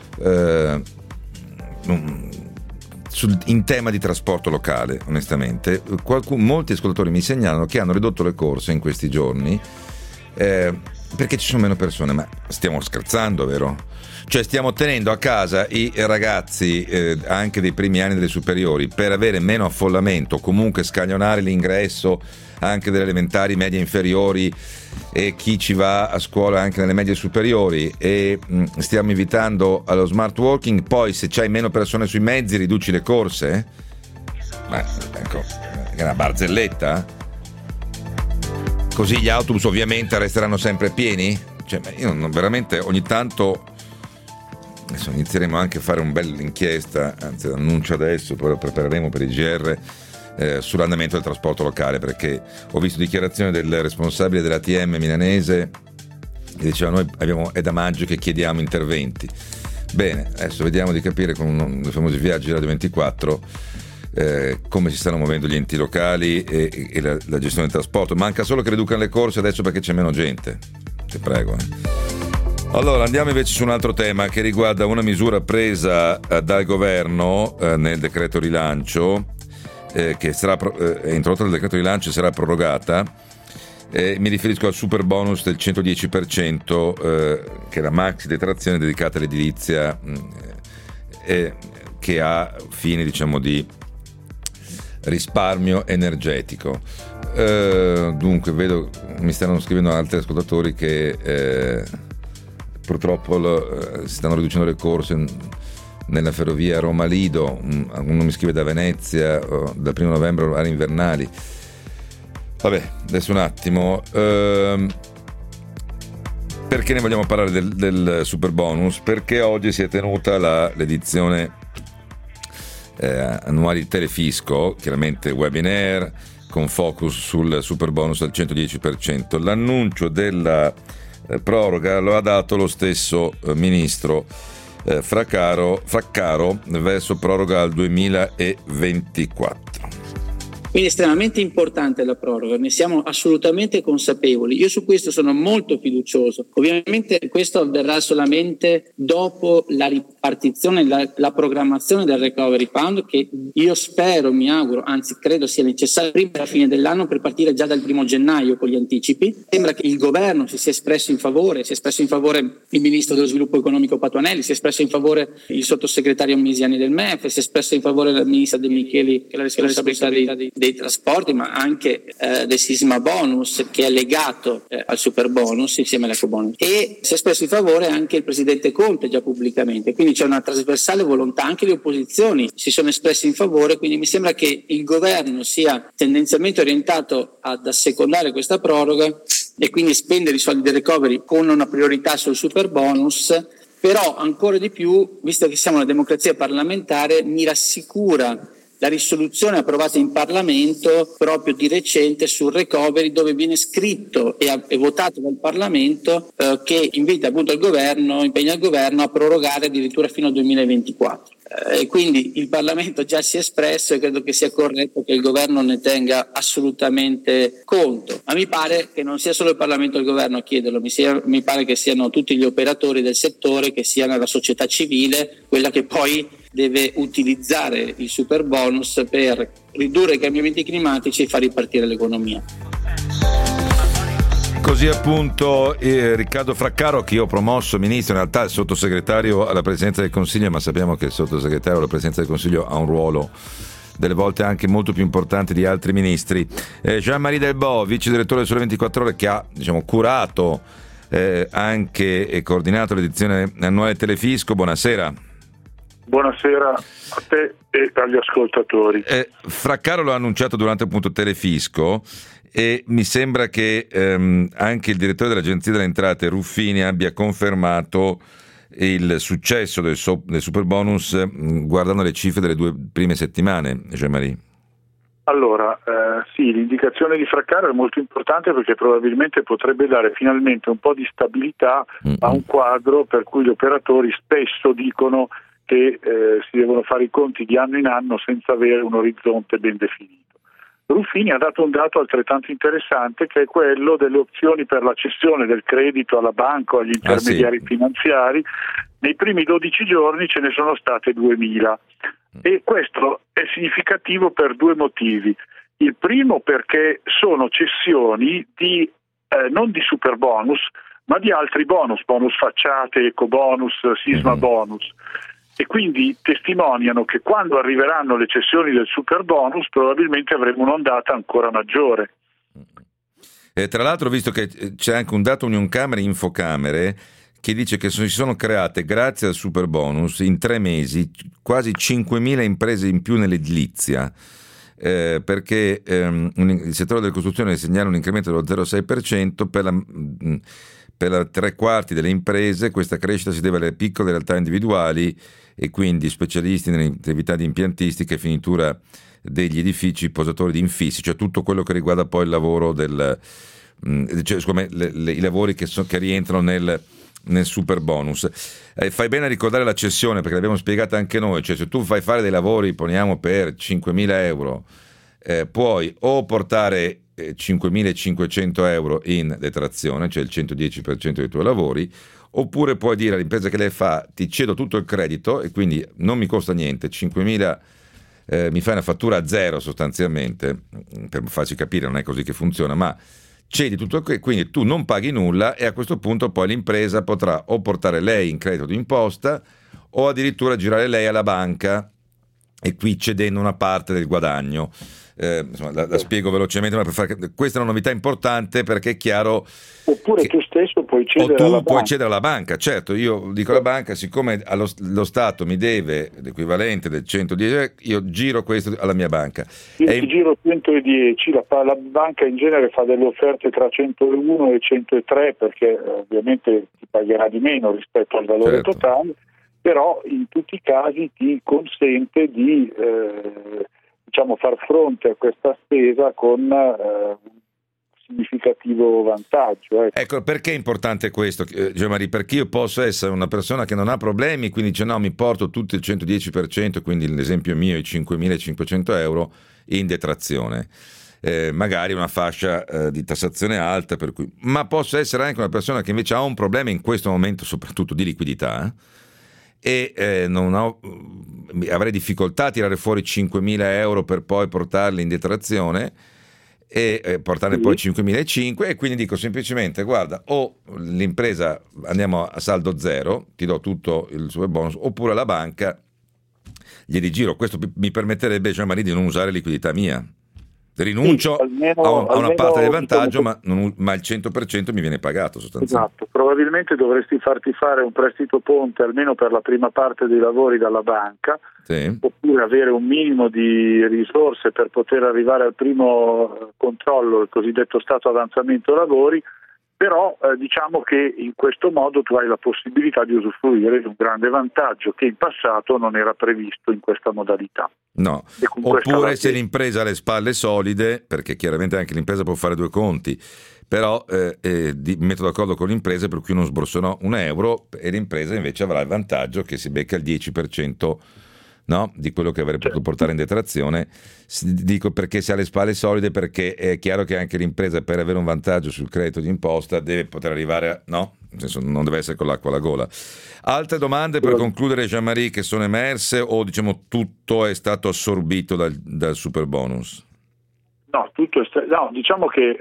in tema di trasporto locale, onestamente. Molti ascoltatori mi segnalano che hanno ridotto le corse in questi giorni perché ci sono meno persone, ma stiamo scherzando, vero? Cioè stiamo tenendo a casa i ragazzi anche dei primi anni delle superiori per avere meno affollamento, comunque scaglionare l'ingresso anche delle elementari, medie inferiori e chi ci va a scuola anche nelle medie superiori, e stiamo invitando allo smart working. Poi se c'hai meno persone sui mezzi riduci le corse, ma ecco, è una barzelletta. Così gli autobus ovviamente resteranno sempre pieni? Cioè, io veramente ogni tanto adesso inizieremo anche a fare un bel inchiesta, anzi l'annuncio adesso, poi lo prepareremo per il GR, sull'andamento del trasporto locale, perché ho visto dichiarazioni del responsabile dell'ATM milanese che diceva: noi è da maggio che chiediamo interventi. Bene, adesso vediamo di capire con i famosi viaggi Radio 24 come si stanno muovendo gli enti locali e la gestione del trasporto. Manca solo che riducano le corse adesso perché c'è meno gente, ti prego. Allora andiamo invece su un altro tema che riguarda una misura presa dal governo nel decreto rilancio, che sarà introdotta nel decreto rilancio e sarà prorogata. Mi riferisco al super bonus del 110%, che è la maxi detrazione dedicata all'edilizia, che ha fini, diciamo, di risparmio energetico. Dunque vedo, mi stanno scrivendo altri ascoltatori che purtroppo si stanno riducendo le corse nella ferrovia Roma-Lido. Uno mi scrive da Venezia, dal 1 novembre orari invernali. Vabbè, adesso un attimo, perché ne vogliamo parlare del super bonus? Perché oggi si è tenuta l'edizione annuale di Telefisco, chiaramente webinar con focus sul super bonus al 110%. L'annuncio della proroga lo ha dato lo stesso ministro Fraccaro verso proroga al 2024. Quindi è estremamente importante la proroga, ne siamo assolutamente consapevoli. Io su questo sono molto fiducioso. Ovviamente questo avverrà solamente dopo la ripartizione, la programmazione del Recovery Fund, che io spero, mi auguro, anzi credo sia necessario prima della fine dell'anno per partire già dal 1 gennaio con gli anticipi. Sembra che il governo si sia espresso in favore il ministro dello sviluppo economico Patuanelli, si è espresso in favore il sottosegretario Misiani del MEF, si è espresso in favore la ministra De Micheli, che è la responsabilità dei trasporti, ma anche del sisma bonus, che è legato al super bonus insieme all'ecobonus, e si è espresso in favore anche il presidente Conte già pubblicamente, quindi c'è una trasversale volontà, anche le opposizioni si sono espresse in favore, quindi mi sembra che il governo sia tendenzialmente orientato ad assecondare questa proroga e quindi spendere i soldi del recovery con una priorità sul super bonus. Però ancora di più, visto che siamo una democrazia parlamentare, mi rassicura la risoluzione approvata in Parlamento proprio di recente sul recovery, dove viene scritto e votato dal Parlamento che invita appunto impegna il governo a prorogare addirittura fino al 2024. E quindi il Parlamento già si è espresso e credo che sia corretto che il governo ne tenga assolutamente conto. Ma mi pare che non sia solo il Parlamento e il governo a chiederlo, mi pare che siano tutti gli operatori del settore, che sia la società civile, quella che poi deve utilizzare il super bonus per ridurre i cambiamenti climatici e far ripartire l'economia. Così appunto Riccardo Fraccaro, che io ho promosso ministro, in realtà è sottosegretario alla Presidenza del Consiglio, ma sappiamo che il sottosegretario alla Presidenza del Consiglio ha un ruolo delle volte anche molto più importante di altri ministri. Jean-Marie Delbo, vice direttore del Sole 24 Ore, che ha curato anche e coordinato l'edizione annuale Telefisco. Buonasera. Buonasera a te e agli ascoltatori. Fraccaro lo ha annunciato durante appunto Telefisco e mi sembra che anche il direttore dell'Agenzia delle Entrate Ruffini abbia confermato il successo del super bonus guardando le cifre delle 2 prime settimane. Jean-Marie. Allora, sì, l'indicazione di Fraccaro è molto importante perché probabilmente potrebbe dare finalmente un po' di stabilità a un quadro per cui gli operatori spesso dicono che si devono fare i conti di anno in anno senza avere un orizzonte ben definito. Ruffini ha dato un dato altrettanto interessante, che è quello delle opzioni per la cessione del credito alla banca o agli intermediari finanziari. Nei primi 12 giorni ce ne sono state 2000 e questo è significativo per 2 motivi. Il primo perché sono cessioni non di super bonus, ma di altri bonus facciate, ecobonus, sisma bonus. E quindi testimoniano che quando arriveranno le cessioni del super bonus probabilmente avremo un'ondata ancora maggiore. Tra l'altro, visto che c'è anche un dato Unioncamere Infocamere che dice che si sono create grazie al super bonus in 3 mesi quasi 5.000 imprese in più nell'edilizia, perché il settore della costruzione segnala un incremento dello 0,6% per la 3/4 delle imprese. Questa crescita si deve alle piccole realtà individuali e quindi specialisti nelle attività di impiantistica e finitura degli edifici posatori di infissi, cioè tutto quello che riguarda poi il lavoro i lavori che rientrano nel super bonus. Fai bene a ricordare la cessione, perché l'abbiamo spiegata anche noi, cioè se tu fai fare dei lavori, poniamo per 5.000 euro, puoi o portare 5.500 euro in detrazione, cioè il 110% dei tuoi lavori, oppure puoi dire all'impresa che lei fa: ti cedo tutto il credito e quindi non mi costa niente, 5.000 mi fai una fattura a zero sostanzialmente, per farci capire non è così che funziona, ma cedi tutto, quindi tu non paghi nulla e a questo punto poi l'impresa potrà o portare lei in credito d'imposta o addirittura girare lei alla banca, e qui cedendo una parte del guadagno. La spiego velocemente, ma questa è una novità importante, perché è chiaro. Oppure tu stesso puoi cedere alla banca. Puoi cedere alla banca, certo. Io dico alla banca: siccome lo Stato mi deve l'equivalente del 110, io giro questo alla mia banca. Io ti giro 110, la banca in genere fa delle offerte tra 101 e 103, perché ovviamente ti pagherà di meno rispetto al valore totale, però in tutti i casi ti consente di far fronte a questa spesa con un significativo vantaggio. Ecco, perché è importante questo, Gianmaria? Perché io posso essere una persona che non ha problemi, quindi dice no, mi porto tutto il 110%, quindi l'esempio mio è i 5.500 euro, in detrazione. Magari una fascia di tassazione alta, per cui, ma posso essere anche una persona che invece ha un problema in questo momento soprattutto di liquidità e avrei difficoltà a tirare fuori 5.000 euro per poi portarli in detrazione e portarne poi 5.500 e quindi dico semplicemente guarda, o l'impresa andiamo a saldo zero, ti do tutto il superbonus, oppure la banca gli rigiro. Questo mi permetterebbe Jean-Marie di non usare liquidità mia. Rinuncio a una parte del vantaggio, ma il 100% mi viene pagato sostanzialmente. Esatto, probabilmente dovresti farti fare un prestito ponte almeno per la prima parte dei lavori dalla banca, sì, oppure avere un minimo di risorse per poter arrivare al primo controllo, il cosiddetto stato avanzamento lavori. Però diciamo che in questo modo tu hai la possibilità di usufruire di un grande vantaggio che in passato non era previsto in questa modalità. No, oppure se l'impresa ha le spalle solide, perché chiaramente anche l'impresa può fare due conti, però mi metto d'accordo con l'impresa per cui non sborserò un euro e l'impresa invece avrà il vantaggio che si becca il 10%, no, di quello che avrebbe potuto portare in detrazione. Dico perché se ha le spalle solide, perché è chiaro che anche l'impresa per avere un vantaggio sul credito d'imposta deve poter arrivare a, no, nel senso non deve essere con l'acqua alla gola. Altre domande per concludere, Jean-Marie, che sono emerse o diciamo tutto è stato assorbito dal superbonus? No, diciamo che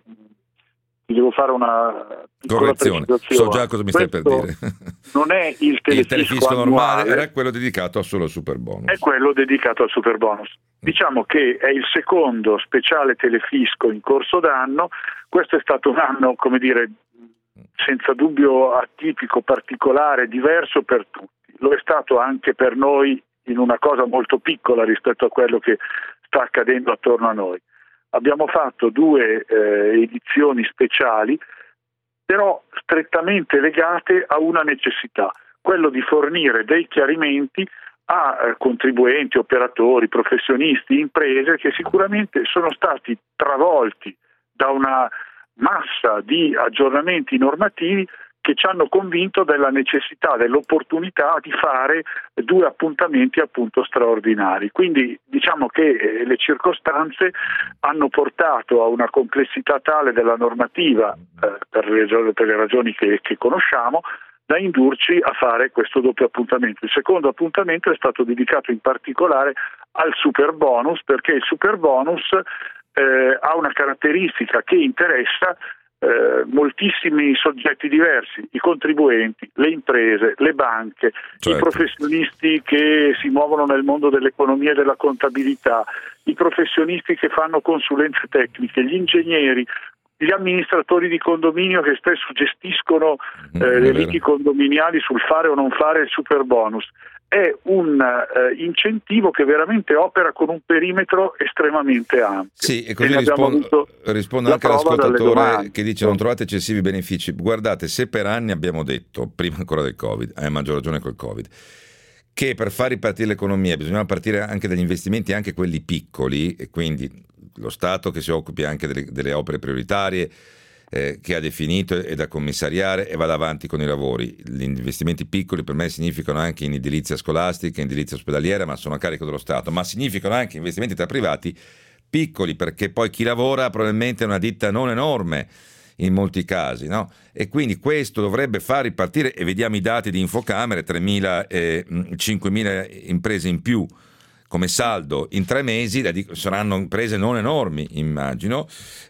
devo fare una correzione, so già cosa mi stai per dire. Non è il telefisco normale, era quello dedicato solo al superbonus. È quello dedicato al superbonus. Diciamo che è il secondo speciale telefisco in corso d'anno. Questo è stato un anno, come dire, senza dubbio atipico, particolare, diverso per tutti. Lo è stato anche per noi in una cosa molto piccola rispetto a quello che sta accadendo attorno a noi. Abbiamo fatto 2 edizioni speciali, però strettamente legate a una necessità, quello di fornire dei chiarimenti a contribuenti, operatori, professionisti, imprese che sicuramente sono stati travolti da una massa di aggiornamenti normativi che ci hanno convinto della necessità, dell'opportunità di fare 2 appuntamenti appunto straordinari. Quindi diciamo che le circostanze hanno portato a una complessità tale della normativa per le ragioni che conosciamo, da indurci a fare questo doppio appuntamento. Il secondo appuntamento è stato dedicato in particolare al superbonus, perché il superbonus ha una caratteristica che interessa moltissimi soggetti diversi, i contribuenti, le imprese, le banche, certo, i professionisti che si muovono nel mondo dell'economia e della contabilità, i professionisti che fanno consulenze tecniche, gli ingegneri, gli amministratori di condominio che spesso gestiscono le liti condominiali sul fare o non fare il superbonus. È un incentivo che veramente opera con un perimetro estremamente ampio. Sì, e così rispondo anche all'ascoltatore che dice non trovate eccessivi benefici. Guardate, se per anni abbiamo detto, prima ancora del Covid, a maggior ragione col Covid, che per far ripartire l'economia bisognava partire anche dagli investimenti, anche quelli piccoli, e quindi lo Stato che si occupi anche delle opere prioritarie, che ha definito e da commissariare e vada avanti con i lavori. Gli investimenti piccoli per me significano anche in edilizia scolastica, in edilizia ospedaliera, ma sono a carico dello Stato, ma significano anche investimenti tra privati piccoli, perché poi chi lavora probabilmente è una ditta non enorme in molti casi, no? E quindi questo dovrebbe far ripartire, e vediamo i dati di Infocamere, 3.000 e 5.000 imprese in più come saldo in 3 mesi, saranno imprese non enormi, immagino.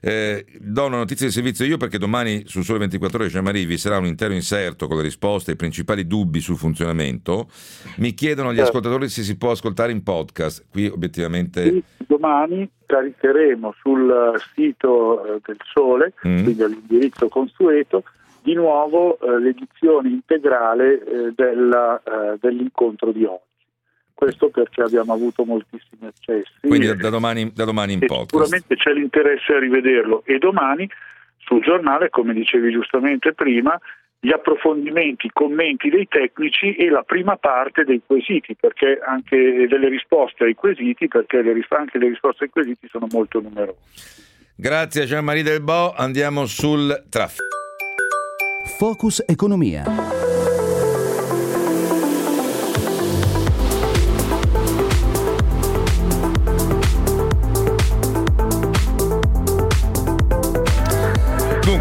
Do una notizia di servizio io, perché domani sul Sole 24 Ore Jean-Marie vi sarà un intero inserto con le risposte ai principali dubbi sul funzionamento. Mi chiedono gli ascoltatori se si può ascoltare in podcast. Qui obiettivamente sì, domani caricheremo sul sito del Sole, quindi all'indirizzo consueto, di nuovo l'edizione integrale dell'incontro di oggi. Questo perché abbiamo avuto moltissimi accessi. Quindi da domani in podcast. Sicuramente c'è l'interesse a rivederlo, e domani sul giornale, come dicevi giustamente prima, gli approfondimenti, i commenti dei tecnici e la prima parte dei quesiti, perché anche delle risposte ai quesiti, perché anche le risposte ai quesiti sono molto numerose. Grazie a Jean-Marie Delbo, andiamo sul traffico. Focus Economia.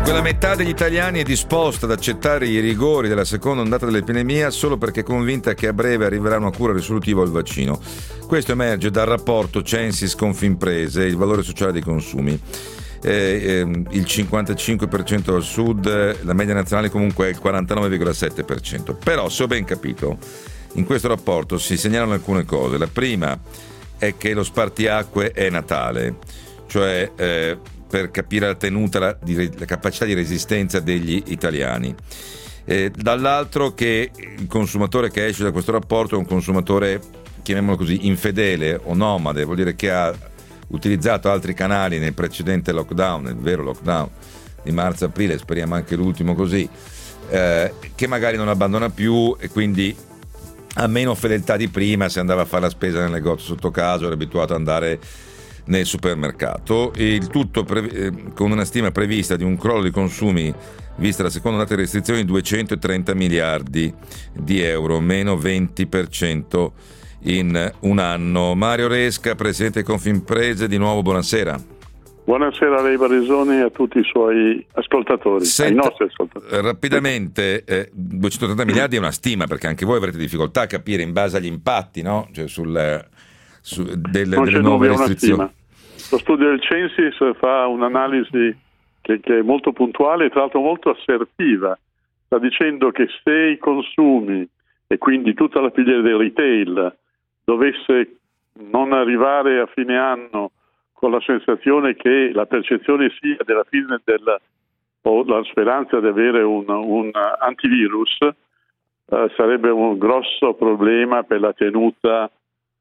quella metà degli italiani è disposta ad accettare i rigori della seconda ondata dell'epidemia solo perché è convinta che a breve arriverà una cura risolutiva o il vaccino. Questo emerge dal rapporto Censis Confimprese, il valore sociale dei consumi. Il 55% al sud, la media nazionale comunque è il 49,7%. Però, se ho ben capito, in questo rapporto si segnalano alcune cose. La prima è che lo spartiacque è Natale, cioè per capire la tenuta, la capacità di resistenza degli italiani. Dall'altro che il consumatore che esce da questo rapporto è un consumatore, chiamiamolo così, infedele o nomade, vuol dire che ha utilizzato altri canali nel precedente lockdown, nel vero lockdown di marzo-aprile, speriamo anche l'ultimo così, che magari non abbandona più e quindi ha meno fedeltà di prima. Se andava a fare la spesa nel negozio sotto casa, era abituato ad andare nel supermercato. Il tutto con una stima prevista di un crollo di consumi, vista la seconda ondata di restrizioni, 230 miliardi di euro, meno 20% in un anno. Mario Resca, presidente di Confimprese, di nuovo buonasera. Buonasera a lei Barisoni e a tutti i suoi ascoltatori, ai nostri ascoltatori. Rapidamente, 230 miliardi è una stima, perché anche voi avrete difficoltà a capire in base agli impatti, no? Cioè delle nuove restrizioni. Lo studio del Censis fa un'analisi che è molto puntuale e tra l'altro molto assertiva. Sta dicendo che se i consumi e quindi tutta la filiera del retail dovesse non arrivare a fine anno con la sensazione che la percezione sia della fine o la speranza di avere un antivirus, sarebbe un grosso problema per la tenuta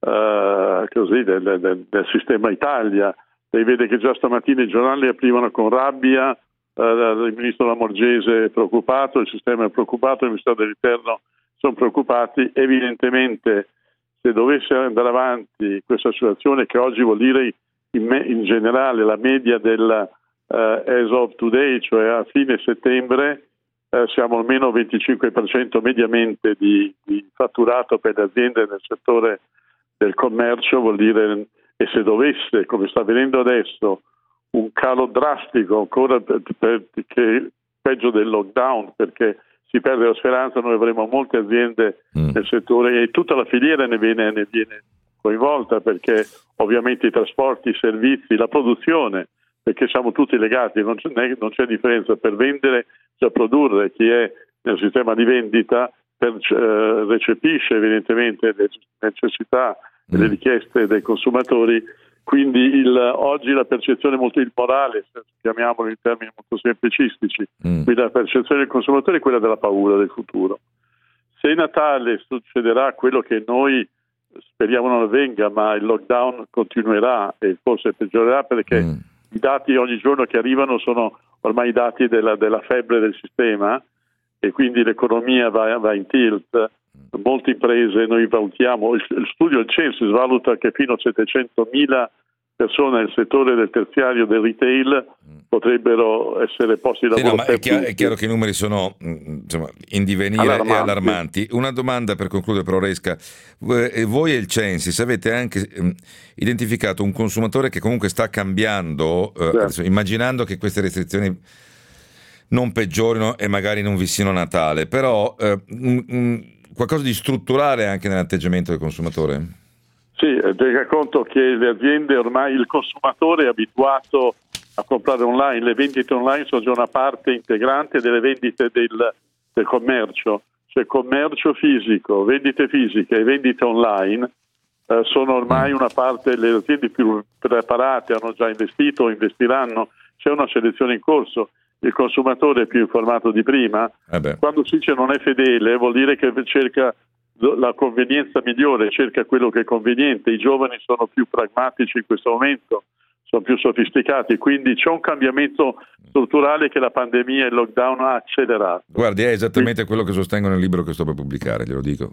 del sistema Italia. Lei vede che già stamattina i giornali aprivano con rabbia, il ministro Lamorgese è preoccupato, il sistema è preoccupato, il ministro dell'Interno sono preoccupati. Evidentemente, se dovesse andare avanti questa situazione, che oggi vuol dire in generale la media del as of today, cioè a fine settembre, siamo almeno 25% mediamente di fatturato per le aziende nel settore del commercio, vuol dire, e se dovesse, come sta avvenendo adesso, un calo drastico ancora che peggio del lockdown, perché si perde la speranza, noi avremo molte aziende nel settore e tutta la filiera ne viene coinvolta, perché ovviamente i trasporti, i servizi, la produzione, perché siamo tutti legati, non c'è differenza per vendere, cioè produrre. Chi è nel sistema di vendita recepisce evidentemente le necessità e le richieste dei consumatori, quindi oggi la percezione molto morale, chiamiamolo in termini molto semplicistici, quindi la percezione del consumatore è quella della paura del futuro. Se Natale succederà quello che noi speriamo non avvenga, ma il lockdown continuerà e forse peggiorerà, perché i dati ogni giorno che arrivano sono ormai i dati della febbre del sistema e quindi l'economia va in tilt. Molte imprese, noi valutiamo, il studio del Censis valuta che fino a 700.000 persone nel settore del terziario del retail potrebbero essere posti di lavoro. Ma è chiaro che i numeri sono in divenire e allarmanti. Una domanda per concludere, però, Resca. Voi e il Censis avete anche identificato un consumatore che comunque sta cambiando, immaginando che queste restrizioni non peggiorino e magari non vi siano a Natale, però qualcosa di strutturale anche nell'atteggiamento del consumatore? Sì, tenga conto che le aziende, ormai il consumatore è abituato a comprare online, le vendite online sono già una parte integrante delle vendite del commercio, cioè commercio fisico, vendite fisiche e vendite online sono ormai una parte. Le aziende più preparate hanno già investito o investiranno, c'è una selezione in corso. Il consumatore è più informato di prima. Quando si dice non è fedele, vuol dire che cerca la convenienza migliore, cerca quello che è conveniente. I giovani sono più pragmatici in questo momento, sono più sofisticati, quindi c'è un cambiamento strutturale che la pandemia e il lockdown ha accelerato. Guardi, è esattamente quello che sostengo nel libro che sto per pubblicare, glielo dico.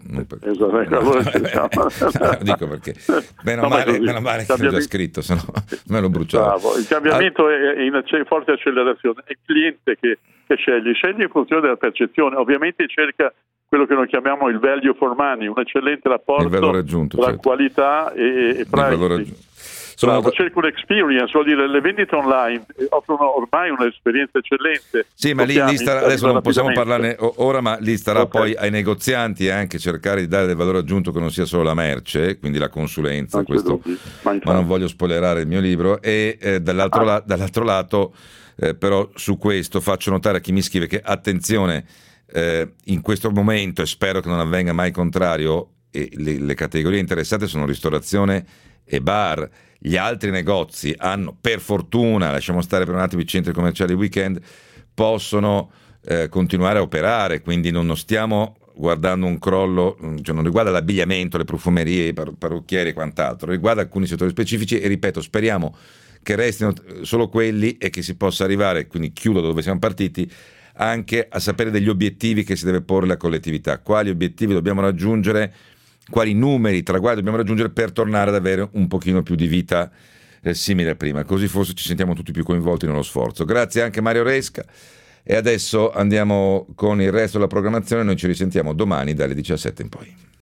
Dico perché meno male che l'ho già scritto, se no me lo bruciavo. Bravo. Il cambiamento è in forte accelerazione. È il cliente che sceglie in funzione della percezione, ovviamente cerca quello che noi chiamiamo il value for money, un eccellente rapporto tra qualità e privacy. Circular experience vuol dire le vendite online offrono ormai un'esperienza eccellente. Sì, ma lì adesso non possiamo parlarne ora, ma lì starà poi ai negozianti anche cercare di dare del valore aggiunto che non sia solo la merce, quindi la consulenza, questo, ma non voglio spoilerare il mio libro. E dall'altro lato però su questo faccio notare a chi mi scrive che attenzione, in questo momento, e spero che non avvenga mai contrario, le categorie interessate sono ristorazione e bar. Gli altri negozi hanno, per fortuna, lasciamo stare per un attimo i centri commerciali weekend, possono continuare a operare, quindi non stiamo guardando un crollo, cioè non riguarda l'abbigliamento, le profumerie, i parrucchieri e quant'altro, riguarda alcuni settori specifici e ripeto, speriamo che restino solo quelli e che si possa arrivare, quindi chiudo dove siamo partiti, anche a sapere degli obiettivi che si deve porre la collettività, quali obiettivi dobbiamo raggiungere, quali numeri, traguardi dobbiamo raggiungere per tornare ad avere un pochino più di vita simile a prima, così forse ci sentiamo tutti più coinvolti nello sforzo. Grazie anche Mario Resca e adesso andiamo con il resto della programmazione, noi ci risentiamo domani dalle 17 in poi.